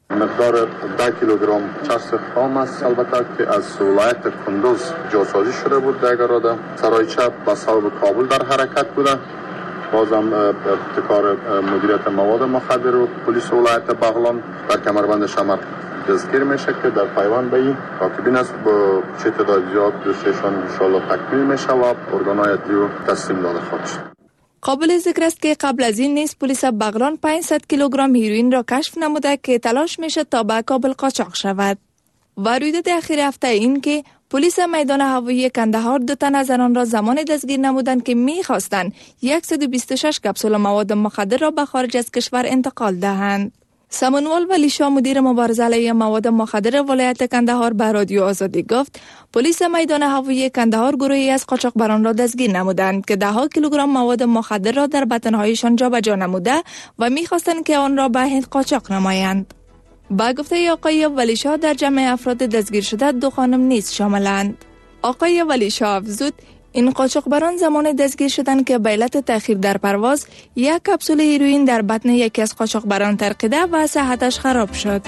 مقدار ده کیلوگرم چسب خام است البته که از ولایت کندوز جاسازی شده بود. در اراده سرایچه به سبب کابل در حرکت بوده. بازم ابتکار مدیریت مواد مخدر و پلیس ولایت بغلان در کمربند شمر دستگیر میشه که در پیوند به این راکبین است با چه تعداد زیاد دوستشان انشاءالله تکمیل میشه و ارگانهای عدلی تسلیم داده خواهد شد. قابل ذکر است که قبل از این نیز پلیس بغلان پانصد کیلوگرم هیروئین را کشف نموده که تلاش میشه تا به کابل قاچاق شود. و رویداد اخیر هفته این که پلیس میدان هوایی کندهار دو تن از آنان را زمان دستگیر نمودند که می‌خواستند صد و بیست و شش کپسول مواد مخدر را به خارج از کشور انتقال دهند. سمنوال ولی شاه مدیر مبارزه علیه مواد مخدر ولایت کندهار به رادیو آزادی گفت پلیس میدان هوایی کندهار گروهی از قاچاقبران را دستگیر نمودند که ده ها کیلوگرم مواد مخدر را در بطن‌هایشان جابجا نموده و می‌خواستند که آن را به هند قاچاق نمایند. با گفته آقای ولی شاه در جمع افراد دستگیر شده دو خانم نیز شاملند. آقای ولی شاه افزود این قاچاقبران زمان دستگیر شدند که به علت تأخیر در پرواز یک کپسول هیروئین در بطن یکی از قاچاقبران ترقیده و صحتش خراب شد.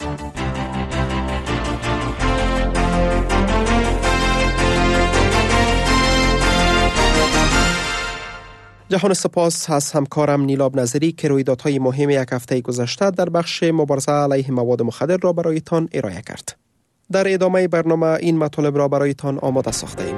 جهان سپاس از همکارم نیلاب نظری که رویدادهای مهم یک هفته گذشته در بخش مبارزه علیه مواد مخدر را برایتان ارائه کرد. در ادامه برنامه این مطالب را برایتان آماده ساخته ایم.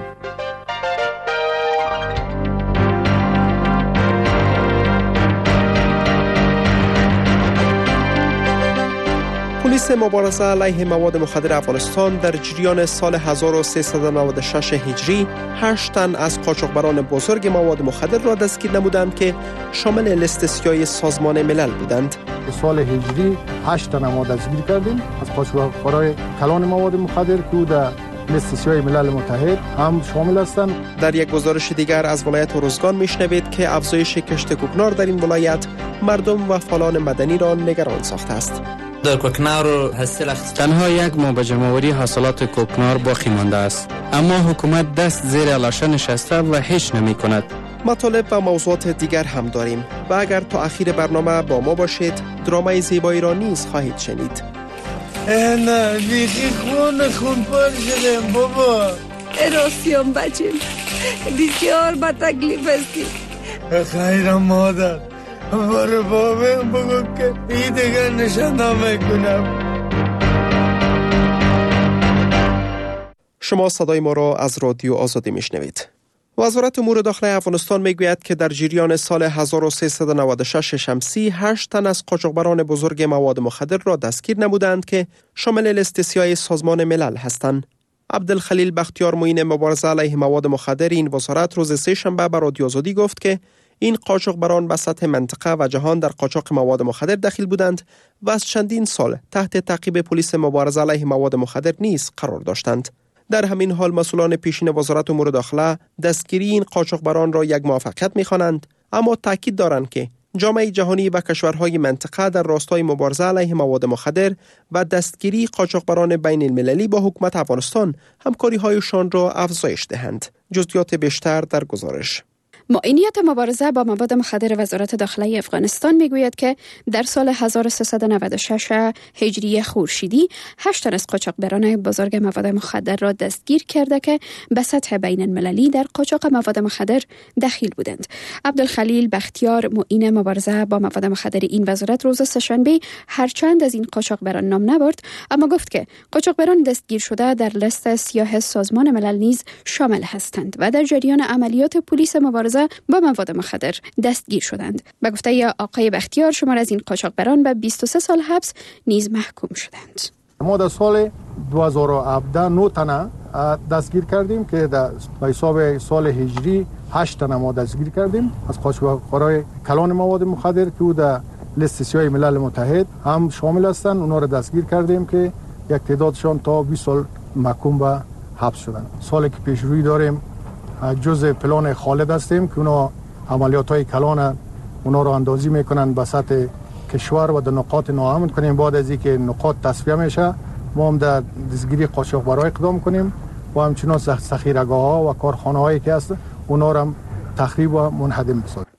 پلیس مبارزه علیه مواد مخدر افغانستان در جریان سال هزار و سیصد و نود و شش هجری هشت تن از قاچاقبران بزرگ مواد مخدر را دستگیر نمودند که شامل لیست سیاه سازمان ملل بودند. سال هجری هشت تن ما دستگیر کردیم از قاچاقبران کلان مواد مخدر که در لیست سیاه ملل متحد هم شامل هستند. در یک گزارش دیگر از ولایت روزگان میشنوید که افزایش کشت کوکنار در این ولایت مردم و فعالان مدنی را نگران ساخته است. در کوکنار حاصل تنها یک ماه به جمع‌آوری حاصلات کوکنار باقی مانده است، اما حکومت دست زیر لاشه نشسته و هیچ نمی کند. مطالب و موضوعات دیگر هم داریم و اگر تا آخر برنامه با ما باشید درامای زیبایی را نیز خواهید شنید. نه بیخی خون خون پر شدیم بابا. راسیان بچیم بسیار با تکلیف هستی. خیر مادر برای بابیم بگو که ای دیگر نشانده میکنم. شما صدای ما را از رادیو آزادی میشنوید. وزارت امور داخلی افغانستان میگوید که در جریان سال هزار و سیصد و نود و شش شمسی هشت تن از قاچاقبران بزرگ مواد مخدر را دستگیر نمودند که شامل لیست سیاه سازمان ملل هستند. عبدالخلیل بختیار معین مبارزه علیه مواد مخدر این وزارت روز سه شنبه به رادیو آزادی گفت که این قاچاقبران به سطح منطقه و جهان در قاچاق مواد مخدر دخیل بودند و از چندین سال تحت تعقیب پلیس مبارزه علیه مواد مخدر نیز قرار داشتند. در همین حال مسئولان پیشین وزارت امور داخله دستگیری این قاچاقبران را یک موفقیت می‌خوانند، اما تاکید دارند که جامعه جهانی و کشورهای منطقه در راستای مبارزه علیه مواد مخدر و دستگیری قاچاقبران بین المللی با حکومت افغانستان همکاری‌هایشان را افزایش دهند. جزئیات بیشتر در گزارش. معینیت مبارزه با مواد مخدر وزارت داخلی افغانستان میگوید که در سال هزار و سیصد و نود و شش هجری خورشیدی هشت تن از قاچاقبران بزرگ مواد مخدر را دستگیر کرده که به سطح بین المللی در قاچاق مواد مخدر دخیل بودند. عبدالخلیل بختیار معین مبارزه با مواد مخدر این وزارت روز سه‌شنبه هرچند از این قاچاقبران نام نبرد، اما گفت که قاچاقبران دستگیر شده در لیست سیاه سازمان ملل نیز شامل هستند و در جریان عملیات پلیس مبارزه با مواد مخدر دستگیر شدند. به گفته آقای بختیار شمار از این قاچاقبران به بیست و سه سال حبس نیز محکوم شدند. ما در سال دو هزار و هفده نه تنه دستگیر کردیم که در حساب سال هجری هشت تنه ما دستگیر کردیم از قاچاقبرای کلان مواد مخدر که در لیست سیاه ملل متحد هم شامل هستند. اونا را دستگیر کردیم که یک تعدادشان تا بیست سال محکوم به حبس شدند. سالی که پیش روی داریم جزء پلان خالد هستیم که اونا عملیات های کلان اونا رو اندازی میکنن به سطح کشور و در نقاط ناامن کنیم. بعد از اینکه نقاط تصفیه میشه ما هم در دستگیری قاچاقبرا اقدام کنیم و همچنان ذخیره‌گاه ها و کارخانه هایی که هست اونا رو هم تخریب و منهدم بسازیم.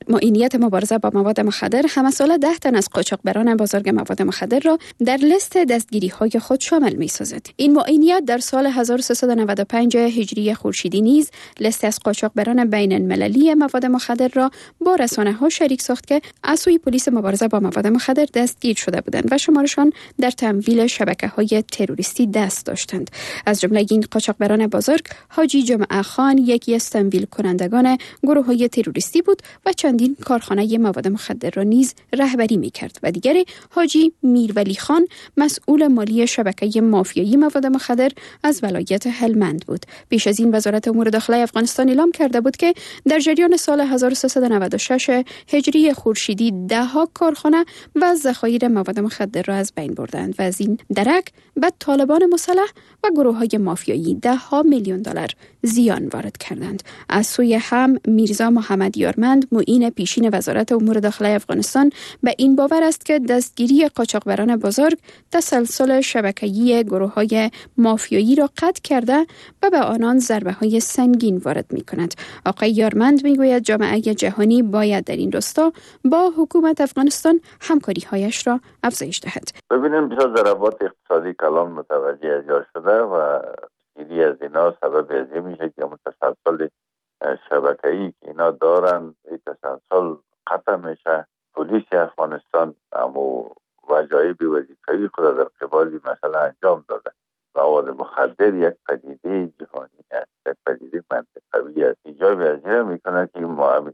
معینیت مبارزه با مواد مخدر همساله ده تن از قاچاقبران بازار مواد مخدر را در لیست دستگیری های خود شامل می سازد. این معینیت در سال هزار و سیصد و نود و پنج هجری خورشیدی نیز لیست از قاچاقبران بین المللی مواد مخدر را با رسانه ها شریک ساخت که از سوی پلیس مبارزه با مواد مخدر دستگیر شده بودند و شمارشان در تمویل شبکه‌های تروریستی دست داشتند. از جمله این قاچاقبران بزرگ حاجی جمعه خان یکی از تمویل کنندگان گروه‌های تروریستی بود و چندین کارخانه مواد مخدر را نیز رهبری می‌کرد و دیگری حاجی میرولی خان مسئول مالی شبکه مافیایی مواد مخدر از ولایت هلمند بود. پیش از این وزارت امور داخله افغانستان اعلام کرده بود که در جریان سال هزار و سیصد و نود و شش هجری خورشیدی ده ها کارخانه و ذخایر مواد مخدر را از بین بردند و از این درک به طالبان مسلح و گروه‌های مافیایی ده ها میلیون دلار زیان وارد کردند. از سوی هم میرزا محمد یارمند معین پیشین وزارت امور داخله افغانستان به این باور است که دستگیری قاچاقبران بزرگ تسلسل شبکه‌ای گروه‌های مافیایی را قطع کرده و به آنان ضربه‌های سنگین وارد می‌کند. آقای یارمند می‌گوید جامعه جهانی باید در این راستا با حکومت افغانستان همکاری‌هایش را افزایش دهد. ببینیم بسیار ضربات اقتصادی کلان متوجه از جا شده و گیری از اینا سبب از این میشه که متسلسل شبکه‌ای که اینا دارن این تسلسل قطع میشه. پلیس افغانستان اما وظایف وظیفه‌ای خود در قبال مثلا انجام داده. مواد مخدر یک پدیده جهانی است، یک پدیده منطقوی است. ایجاب از این میکنه که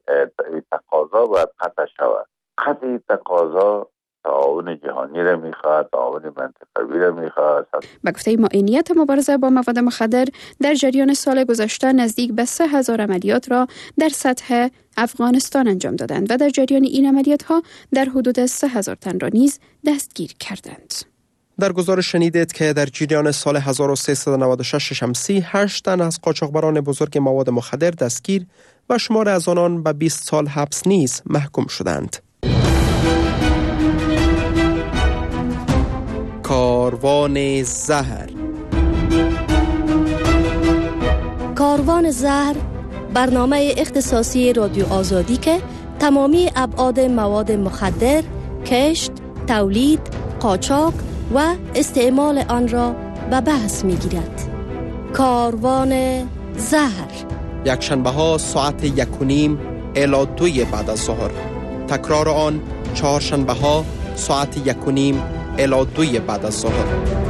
تقاضا باید قطع شود. قطع تقاضا تعاون جهانی را میخواد، تعاون منطقوی را میخواد. به گفته معینیت مبارزه با مواد مخدر در جریان سال گذشته نزدیک به سه هزار عملیات را در سطح افغانستان انجام دادند و در جریان این عملیات ها در حدود سه هزار تن را نیز دستگیر کردند. در گزارش شنیدید که در جریان سال هزار و سیصد و نود و شش شمسی هشت تن از قاچاقبران بزرگ مواد مخدر دستگیر و شمار از آنان به بیست سال حبس نیز محکوم شدند. کاروان زهر. کاروان زهر برنامه اختصاصی رادیو آزادی که تمامی ابعاد مواد مخدر، کشت، تولید، قاچاق و استعمال آن را به بحث می گیرد. کاروان زهر یک شنبه ها ساعت یک و نیم الی دوی بعد از ظهر. تکرار آن چهار شنبه ها ساعت یک و نیم الی دوی بعد از ظهر.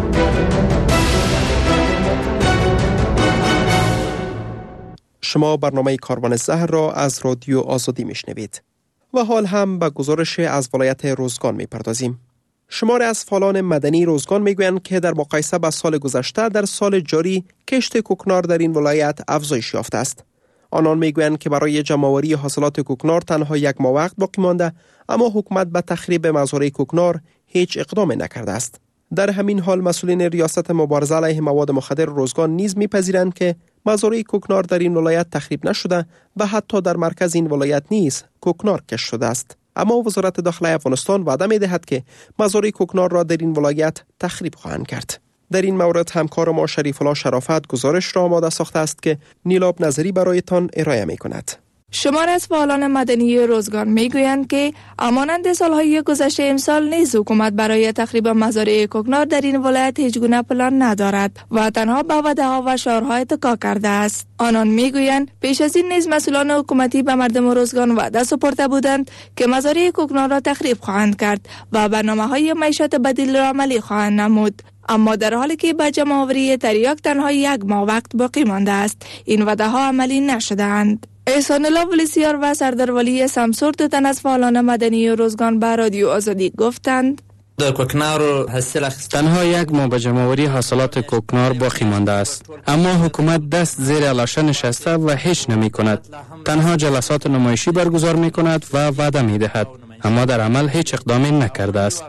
شما برنامه کاروان زهر را از رادیو آزادی میشنوید. و حال هم به گزارش از ولایت روزگان میپردازیم. شمار از فعالان مدنی روزگان میگویند که در مقایسه با سال گذشته در سال جاری کشت کوکنار در این ولایت افزایش یافته است. آنان میگویند که برای جمع‌آوری حاصلات کوکنار تنها یک ماه وقت باقی مانده، اما حکومت به تخریب مزارع کوکنار هیچ اقدامی نکرده است. در همین حال مسئولین ریاست مبارزه علیه مواد مخدر روزگان نیز میپذیرند که مزارع کوکنار در این ولایت تخریب نشده و حتی در مرکز این ولایت نیز کوکنار کشت شده است. اما وزارت داخله افغانستان وعده می‌دهد که مزارع کوکنار را در این ولایت تخریب خواهند کرد. در این مورد همکار ما شریف الله شرافت گزارش را آماده ساخته است که نیلاب نظری برایتان ارائه می‌کند. شمار از فعالان مدنی روزگان میگویند که همانند سالهای گذشته امسال نیز حکومت برای تخریب مزارع کوکنار در این ولایت هیچ گونه پلان ندارد و تنها به وعده‌ها و شعارها اتکا کرده است. آنان میگویند پیش از این نیز مسئولان حکومتی به مردم روزگان وعده سپرده بودند که مزارع کوکنار را تخریب خواهند کرد و برنامه‌های معیشت بدیل را عملی خواهند نمود. اما در حالی که به جمع‌آوری تریاک تنها یک ماه وقت باقی مانده است، این وعده‌ها عملی نشده‌اند. احسان الله ولیسیار و سردار ولی سمسور دو تن از فعالان مدنی روزگان به رادیو آزادی گفتند در کوکنار حاصل تنها یک ماه به جمع‌آوری حاصلات کوکنار باقی مانده است، اما حکومت دست زیر لاشه نشسته و هیچ نمی کند. تنها جلسات نمایشی برگزار می کند و وعده می دهد، اما در عمل هیچ اقدامی نکرده است.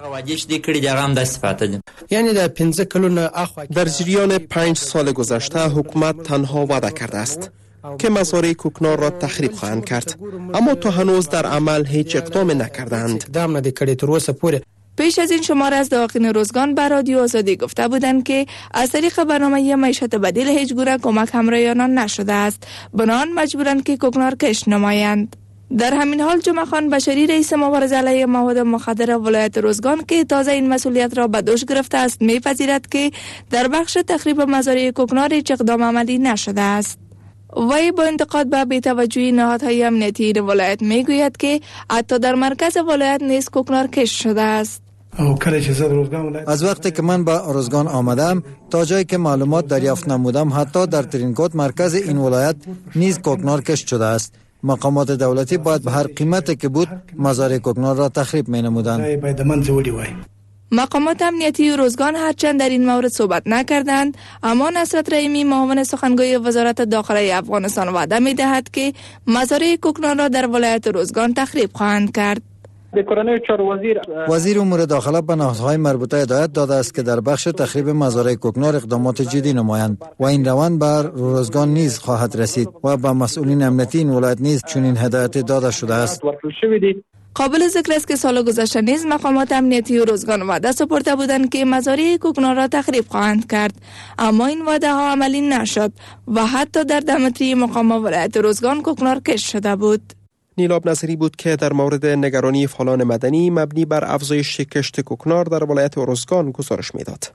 یعنی در پنځه کلونه در جریان پنج سال گذشته حکومت تنها وعده کرده است که مزارع کوکنار را تخریب خواهند کرد، اما تا هنوز در عمل هیچ اقدام نکردند. پیش از این شمار از دواقین روزگان به رادیو آزادی گفته بودند که از طریق برنامه معیشت بدیل هیچ گونه کمک همراه آنان نشده است، بنابراین مجبورند که کوکنار کشت نمایند. در همین حال جمعه خان بشری رئیس مبارزه علیه مواد مخدر ولایت روزگان که تازه این مسئولیت را به دوش گرفته است می‌پذیرد که در بخش تخریب مزارع کوکنار هیچ اقدام عملی نشده است. وی با انتقاد به بی‌توجهی نهادهای امنیتی ولایت میگوید که حتی در مرکز ولایت نیز کوکنار کشت شده است. از وقتی که من به روزگان آمدم تا جایی که معلومات دریافت نمودم حتی در ترینکوت مرکز این ولایت نیز کوکنار کشت شده است. مقامات دولتی باید به هر قیمتی که بود مزارع کوکنار را تخریب می نمودند. مقامات امنیتی روزگان هرچند در این مورد صحبت نکردند، اما نصرت رحیمی معاون سخنگوی وزارت داخلی افغانستان وعده می دهد که مزارع کوکنار را در ولایت روزگان تخریب خواهند کرد. وزیر وزیر امور داخله به نهادهای مربوطه هدایت داده است که در بخش تخریب مزارع کوکنار اقدامات جدی نمایند و این روند بر روزگان نیز خواهد رسید و به مسئولین امنیتی این ولایت نیز چنین هدایت داده شده است. قابل ذکر است که سال گذشته نیز مقامات امنیتی روزگان وعده سپرده بودند که مزارع کوکنار را تخریب خواهند کرد، اما این وعده ها عملی نشد و حتی در دمتری مقام ولایت روزگان کوکنار کشت شده بود. نیلاب نظری بود که در مورد نگرانی فعالان مدنی مبنی بر افزایش کشت کوکنار در ولایت روزگان گزارش میداد.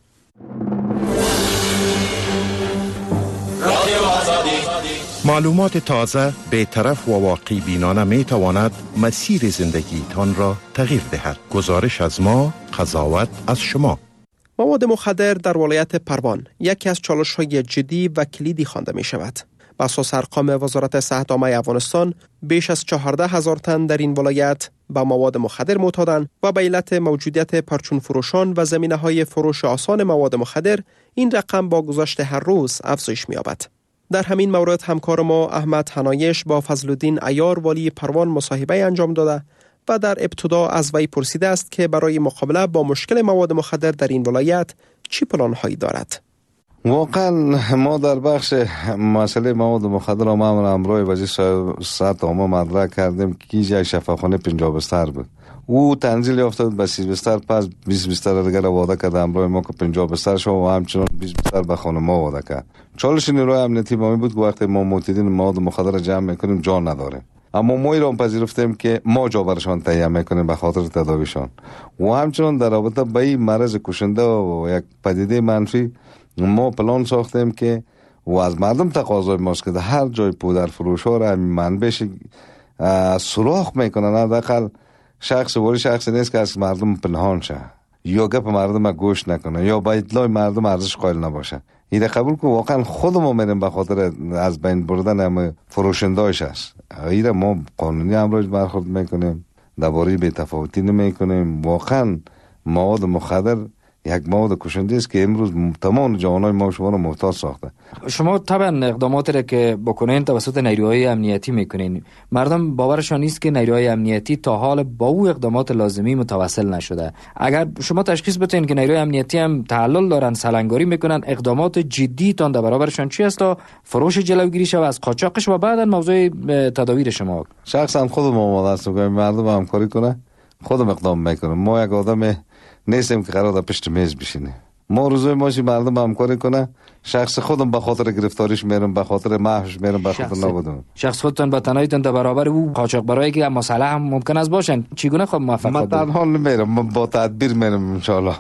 معلومات تازه، بی‌طرف و واقعی بینانه می تواند مسیر زندگی تان را تغییر دهد. گزارش از ما، قضاوت از شما. مواد مخدر در ولایت پروان یکی از چالش‌های جدی و کلیدی خوانده می شود. بر اساس ارقام وزارت صحت عامه افغانستان، بیش از چهارده هزار تن در این ولایت با مواد مخدر معتادند و به علت موجودیت پرچون فروشان و زمینه‌های فروش آسان مواد مخدر، این رقم با گذشت هر روز افزایش می‌یابد. در همین مورد همکار ما احمد حنایش با فضلالدین عیار والی پروان مصاحبه انجام داده و در ابتدا از وی پرسیده است که برای مقابله با مشکل مواد مخدر در این ولایت چی پلان‌هایی دارد. واقعا ما در بخش مسئله مواد مخدر ما امروز وزیر صحت عامه مدرک کردیم که یک شفاخانه پنجاه بستر بود. او تنزیل یافته بود به سی بستر، پس بیست بستر دیگر وعده کرد امروز ما که پنجاه بستر شد و همچنان بیست بستر به خانه ما وعده کرد. چالش نیروی امنیتی ما بود که وقتی ما معتادین مواد مخدر جمع میکنیم جا نداریم، اما ما ایران پذیرفتیم که ما جا برشان تهیه میکنیم به خاطر تداویشان و همچنان در رابطه با این مرض کشنده و یک پدیده منفی ما پلان ساختیم که و از مردم تقاضای ماست که در هر جای پودر فروش ها را منبعش سراغ میکنن، حداقل شخص ولی شخصی نیست که از مردم پنهان شه یا گپ مردم گوش نکنه یا با اطلاع مردم ارزش قائل نباشه. این قبول که واقعا خودمون میریم به خاطر از بین بردن هم فروشنده‌اش است. این ما قانونی امروز برخورد میکنیم، درباره بی‌تفاوتی نمیکنیم. واقعا مواد مخدر یک مواد کشنده است که امروز تمام جوانای ما شما رو محتاج ساخته. شما طبعا اقداماتی را که بکنین توسط نیروهای امنیتی میکنین، مردم باورشان نیست که نیروهای امنیتی تا حال با او اقدامات لازمی متوسل نشده. اگر شما تشخیص بدین که نیروهای امنیتی هم تعلل دارن، سلنگاری میکنن، اقدامات جدی تان در برابرشان چی است تا فروش جلوگیری شود از قاچاقش و بعدا موضوع تداویر شما؟ شخصا خودم آماده هستم که مردم همکاری کنه، خودم اقدام میکنم. ما یک آدم نیستیم که قرار در پشت میز بشینه. ما روزای ماشی مردم همکاری کنه، شخص خودم به خاطر گرفتاریش میرم، به خاطر محوش میرم، به خاطر نبودم. شخص خودتان با تنهاییتان در برابر او قاچاق برای که مسئله هم ممکن است باشن، چگونه خب موفق خواهد بود؟ من تنها نمیرم، با تدبیر میرم ان شاء الله.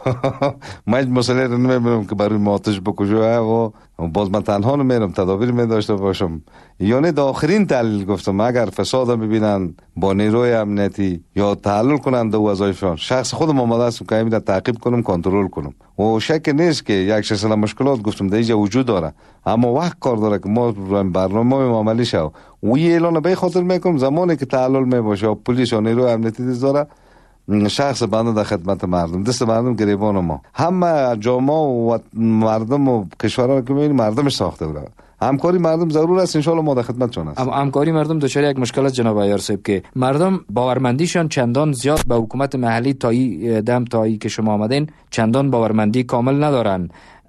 من هیچ مسئله رو نمیبینم که برای آتش بکشه و باز من تنها نمیرم، تدابیر می داشته باشم. یعنی در آخرین تحلیل گفتم اگر فساد ببینن با نیروی امنیتی یا تحلل کنند او وظایفشان، شخص خودم آماده است که همین تعقیب کنم، کنترل کنم. و شک نیست که یک سلسله مشکلات گفتم در اینجا وجود داره، اما وقت کار داره که ما برنامه عملی شو و این اعلان به خاطر میکنم زمانی که تحلل می باشه پلیس و نیروی امنیتی داره شخص بنده در خدمت مردم، دست مردم گریبان ما، همه جامعه و مردم و کشورها که میبینیم مردمش ساخته بود. همکاری مردم ضرور است، ان شاء الله ما در خدمتشون هستیم. اما همکاری مردم دچار یک مشکل است جناب عیار صاحب که مردم باورمندیشان چندان زیاد به حکومت محلی تایی دم تایی که شما آمدین چندان باورمندی کامل ندارن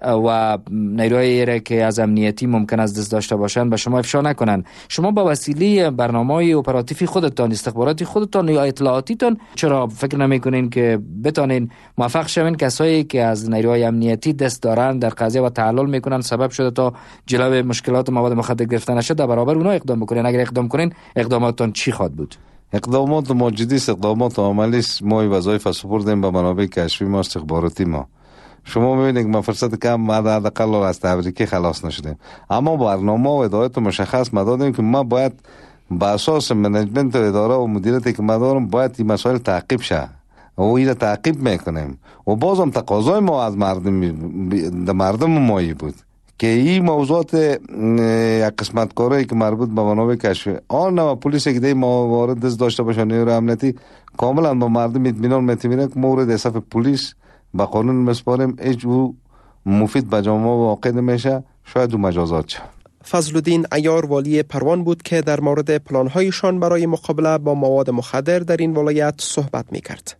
و نیروهایی را که از امنیتی ممکن است دست داشته باشند به شما افشا نکنن. شما با وسیله برنامه‌های اپراتیوی خودتان، استخباراتی خودتان یا اطلاعاتیتان چرا فکر نمی‌کنین که بتانین موفق شوین کسایی که از نیروهای امنیتی دست دارند در قضیه و تعلل میکنن سبب شده تا جلوی مشکلات مواد مخدر گرفتن نشه در برابر اونها اقدام بکنین؟ اگر اقدام کنین اقداماتتان چی خواهد بود؟ اقدامات ما جدی است، اقدامات عملی است. ما وظایف سپردیم به منابع کشفی ما، استخباراتی ما. شما میبینید ما فرصت کم ما حداقل از تبریکی خلاص نشدیم، اما برنامه و هدایت مشخص ما دادیم که ما باید با اساس منیجمنت و اداره و مدیریتی که ما دارم باید این مسائل تعقیب شه و این تعقیب میکنیم. و بازم تقاضای ما از مردم مردم مایی بود که این موضوعات یک قسمت کاری که مربوط به منابع کشفی آن و پلیسی که دی ما وارد دست داشته باشه نیروی امنیتی کاملا با مردم اطمینان میتونه که مورد حساب پلیس با قانون مسپاریم، هیچ او مفید به جامعه واقع نمیشه، شاید او مجازات شه. فضل الدین عیار والی پروان بود که در مورد پلان‌هایشان برای مقابله با مواد مخدر در این ولایت صحبت می‌کرد.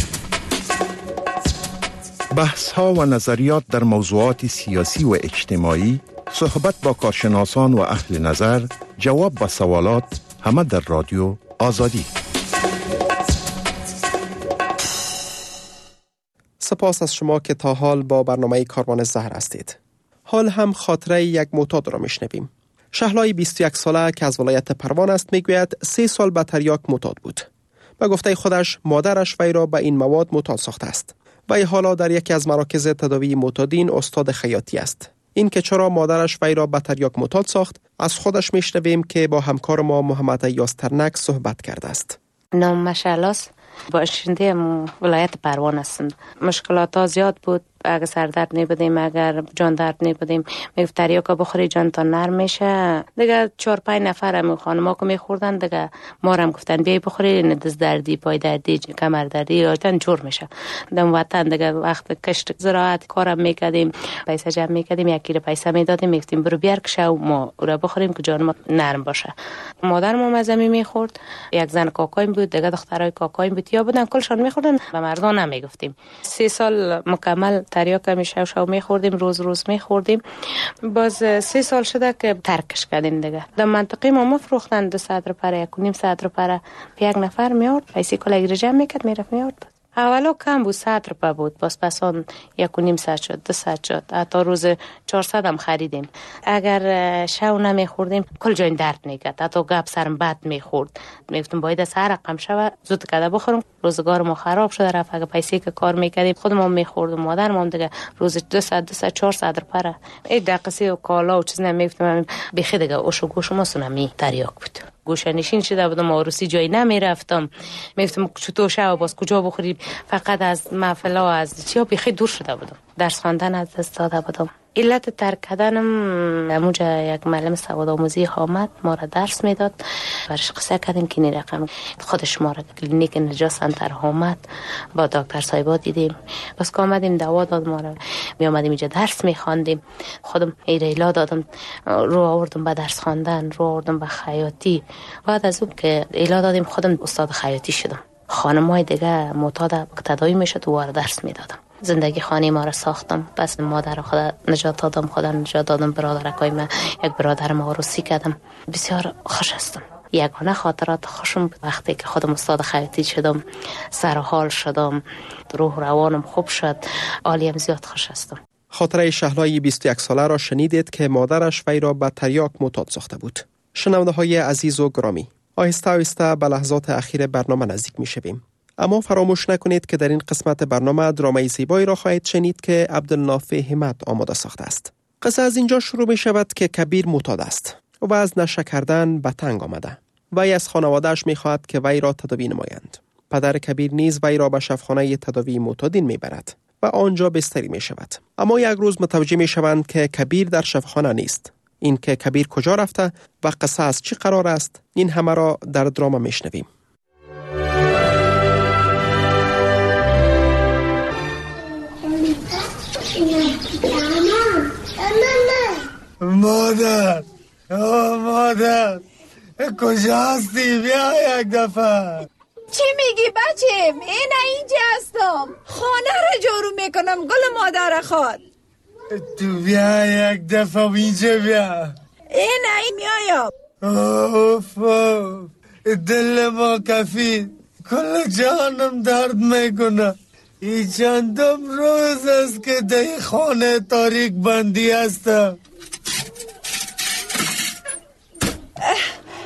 بحث‌ها و نظریات در موضوعات سیاسی و اجتماعی، صحبت با کارشناسان و اهل نظر، جواب به سوالات، همه در رادیو آزادی. سپاس از شما که تا حال با برنامه کاروان زهر هستید. حال هم خاطره یک معتاد را میشنویم. شهلای بیست و یک ساله که از ولایت پروان است میگوید سه سال به تریاک معتاد بود. به گفته خودش مادرش وی را به این مواد معتاد ساخته است. وی حالا در یکی از مراکز تداوی معتادین استاد خیاطی است. این که چرا مادرش وی را به تریاک معتاد ساخت از خودش میشنویم که با همکار ما محمد ایاز ترنک صحبت کرده است. نام مشعلاست، باشنده ولایت پروان هستند. مشکلات ها زیاد بود. اگر سر درد نبودیم، اگر جان درد نبودیم، میگفت تریاکا بخوری جان تا نرم میشه. دیگه چهار پنج نفر هم خانما که میخوردن دیگه ما هم گفتن بیای بخوری، دست دردی، پای دردی، کمر دردی یادن جور میشه. دم وطن دیگه وقت کشت زراعت کارم میکردیم، پیسه جمع میکردیم، یک کیلو پیسه میدادیم، میگفتیم برو بیار که شو ما را بخوریم که جان ما نرم باشه. مادرم مزمی میخورد، یک زن کاکایم بود، دیگه دخترای کاکایم بود، یا بودن کلشان میخوردن، به مردان نمیگفتیم. سه سال مکمل تریاک میشه شو میخوردیم، روز روز میخوردیم. باز سه سال شده که ترکش کردیم دیگه. در منطقه ما مفروختن دو صد روپره، یک و نیم صد روپره یک نفر میارد، پیسی کل جمع میکرد میرفت میارد. اولا کم بود، صد روپه بود، باز پسان یک و نیم صد شد، دو صد شد، حتی روز چهارصد هم خریدیم. اگر شو نمیخوردیم کل جای درد میکرد، حتی گپ سرم بد میخورد. میگفتم باید از هر رقم شوه زود کده بخورم. روزگار ما خراب شده رفت. اگر پیسی که کار میکردیم خودمون میخوردم، مادرم دیگه روز دو صد دو صد چهارصد روپه این دقیقه و کالا و چیز نمیگفتم. بخی دیگه اوش و گوش ما سونمی تریاک بود. گوشه نشین شده بودم، عروسی جایی نمیرفتم. میگفتم چطور شو باز کجا بخوری، فقط از محفل ها از چیا بخی دور شده بودم. درس خواندن از دست داده بودم. علت ترک کردنم همونجا یک معلم سواد آموزی آمد ما را درس میداد، برش قصه کردیم که این رقم خودش ما را کلینیک نجات سنتر آمد، با دکتر صاحبا دیدیم، بس که آمدیم دوا داد ما را، می آمدیم اینجا درس می خواندیم. خودم ایریلا دادم، رو آوردم به درس خواندن، رو آوردم به خیاطی. بعد از اون که ایلا دادیم خودم استاد خیاطی شدم. خانمای دیگه معتاد تداوی میشد و درس میدادم. زندگی خانه ما را ساختم. پس مادر خدا نجات دادم، خدا نجات دادم. برادرکای من، یک برادر ما عروسی کردم. بسیار خوش هستم. یگانه خاطرات خوشم وقتی که خودم استاد خیاطی شدم، سر حال شدم، روح روانم خوب شد، عالیم زیاد خوش هستم. خاطره شهلای بیست و یک ساله را شنیدید که مادرش وی را به تریاک معتاد ساخته بود. شنونده های عزیز و گرامی، آهسته آهسته به لحظات اخیر برنامه نزدیک می شویم. اما فراموش نکنید که در این قسمت برنامه درامای زیبایی را خواهید شنید که عبدالنافع همت آماده ساخته است. قصه از اینجا شروع می شود که کبیر معتاد است و از نشه کردن به تنگ آمده. وی از خانواده‌اش می خواهد که وی را تداوی نمایند. پدر کبیر نیز وی را به شفاخانه تداوی معتادین می برد و آنجا بستری می شود. اما یک روز متوجه می شوند که کبیر در شفاخانه نیست. این که کبیر کجا رفته و قصه از چی قرار است، این همه را در دراما می شنویم. مادر، آه مادر، کجا هستی؟ بیا یک دفعه. چی میگی بچم؟ این اینجا هستم، خانه را جارو میکنم. گل مادر خواد تو بیا یک دفعه اینجا بیا. این این میایم. اوف اوف، دل ما کفید، کل جانم درد میکنه. این چندم روز است که در خانه تاریک بندی هستم.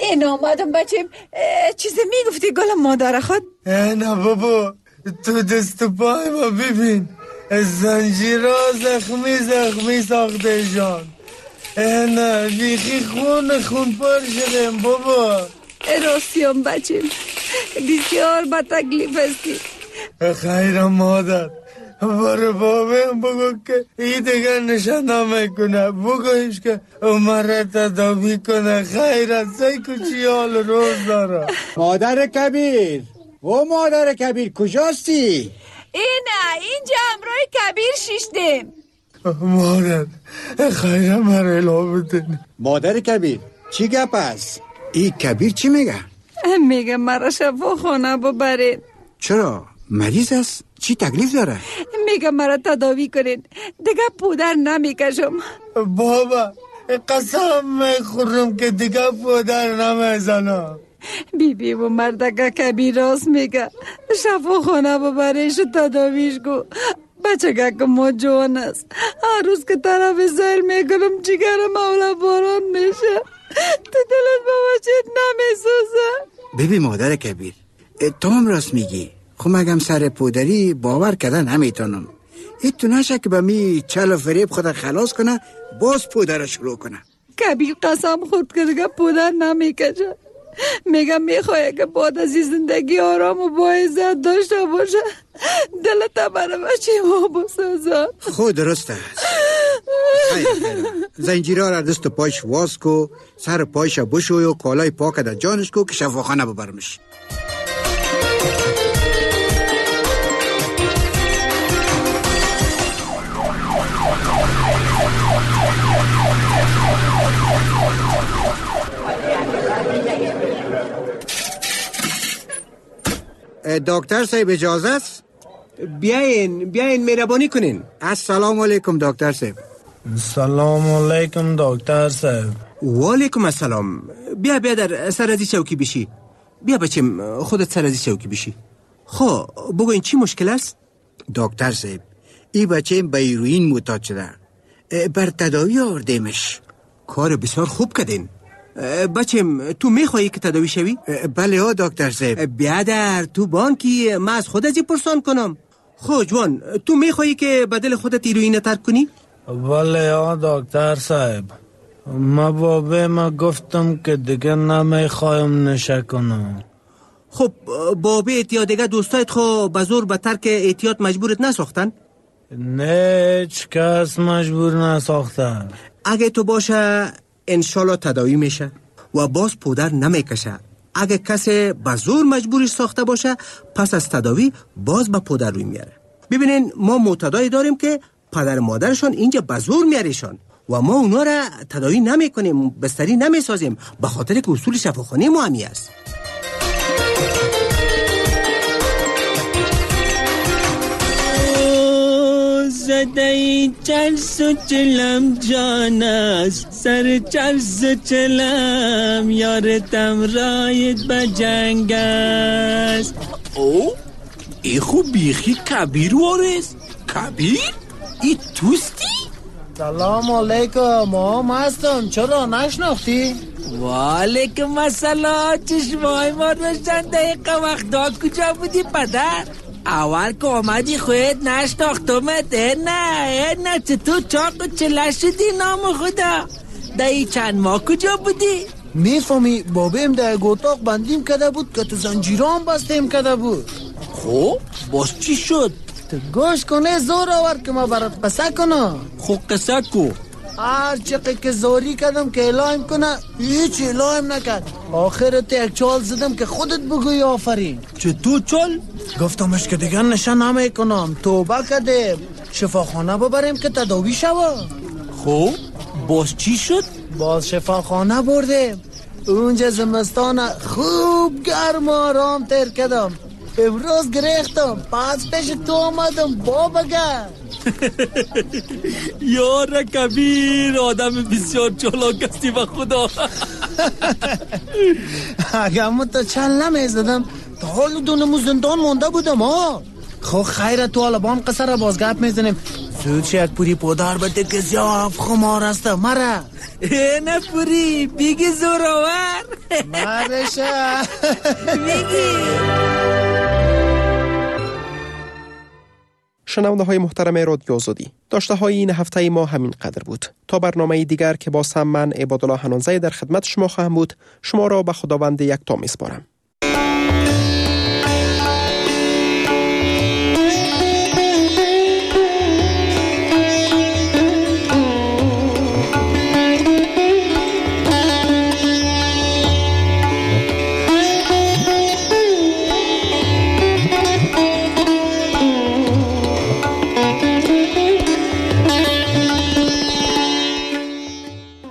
این آمدم بچه چیزی میگفتی گل مادر خود؟ نه بابا تو دست پای ما ببین زنجیرا زخمی زخمی ساخته جان. نه بیخی خون خون پر شدیم بابا. راستیم بچه بسیار با تکلیف هستی. خیر مادر برو بابیم بگو که ای دیگر نشان نمیکنه، بگویش که عمره تداوی کنه. خیر است ای کچی حال روز داره. مادر کبیر او مادر کبیر کجاستی؟ اینه اینجا امروی کبیر شیشتیم. مادر خیر مرا الا بدن. مادر کبیر چی گپ است؟ ای کبیر چی میگه؟ میگه مرا شفا خانه ببرین. چرا؟ مریض است؟ چی تکلیف داره؟ میگه مرا تداوی کنین دیگه پودر نمیکشم. بابا قسم میخورم که دیگه پودر نمیزنم. بی بی و مردگه کبیر راست میگه شفا خانه ببریش و تداویش گو. بچه که ما جوان است هر روز که طرف زیر میگلم جگر مولا باران میشه. تو دلت بابا چیت نمیسوزه. ببین مادر کبیر تو هم راست میگی. خب مگم سر پودری باور کردن نمیتونم. ایتو نشه که با می چل و فریب خود خلاص کنه باز پودر شروع کنه. کبیر قسم خورد که دیگه پودر نمیکشه. میگم میخواه که بعد از زندگی آرام و با عزت داشته باشه. دلت برای بچه ما بسازه. خود درست است. خیر خیر زنجیره را دست و پایش واز کو، سر پایش بشوی و کالای پاک در جانش کو که شفاخانه ببرمش. دکتر صاحب اجازه است؟ بیاین بیاین مهربانی کنین. السلام علیکم دکتر صاحب. سلام علیکم دکتر صاحب. و علیکم السلام. بیا بیا در سر از چوکی بشی. بیا بچم خودت سر از چوکی بشی. خب بگو این چی مشکل است؟ دکتر صاحب این بچه به هیروئین معتاد شده، بر تداوی آوردیمش. کار بسیار خوب کردین. بچم تو میخوایی که تداوی شوی؟ بله ها دکتر صاحب. بیادر تو بانکی ما از خود ازی پرسان کنم. خب جوان تو میخوایی که بدل خودت هیروئین ترک کنی؟ بله ها دکتر صاحب. ما بابه ما گفتم که دیگه نمیخوایم نشه کنم. خب بابیت یا دیگه دوستایت خو بزور به ترک احتیاط مجبورت نساختن؟ نه هیچ کس مجبور نساختن. اگه تو باشه انشالله تداوی میشه و باز پودر نمیکشه. اگه کسی بزور مجبورش ساخته باشه پس از تداوی باز به پودر روی میاره. ببینین ما معتادای داریم که پدر مادرشان اینجا بزور میاریشان و ما اونا را تداوی نمی کنیم، بستری نمی سازیم، به خاطر که اصول شفاخانه ما همی است. زده چرس و چلم جان است، سر چرس و چلم یارتم رایت به جنگ است. او ای خوب بیخی کبیر وارست. کبیر؟ ای توستی؟ سلام علیکم. ما هستم، چرا نشناختی؟ و علیکم السلام. چشمای ما روشن دقیقه وقتا کجا بودی پدر؟ اول که آمدی خواهد نشناختمت. نه نه چطور چاق و چله شدی نام خدا؟ دایی چند ماه کجا بودی؟ میفهمی بابیم در گوتاق بندیم کده بود که تو زنجیران بستیم کده بود. خب باز چی شد؟ تو گوش کنه زور آور که ما برات قصه کنم. خب قصه کو. هر چقدر که زوری کردم که اعلام کنه هیچ اعلام نکرد. آخرت یک چال زدم که خودت بگوی آفرین. چطور چال؟ گفتمش که دیگر نشه نمی کنم، توبه کردیم، شفاخانه ببریم که تداوی شوه. خب باز چی شد؟ باز شفاخانه بردیم. اونجا زمستان خوب گرم و آرام تیر کردم. امروز گریختم پس پیش تو آمدم بابا گر. یار کبیر آدم بسیار چالاک هستی و خدا. اگه من تا چل نمیزدم تا حال دونمو زندان مونده بودم ها. خب خیره تو حالا با هم قصه را بازگپ میزنیم. تو چه یک پوری پودار بده که زیاف خمار است مرا. نه پوری بیگی زورآور مرشا بیگی. شنونده های محترم رادیو آزادی، داشته های این هفته ما همین قدر بود. تا برنامه دیگر که باز هم من عبادالله حنانزی در خدمت شما خواهم بود، شما را به خداوند یکتا میسپارم.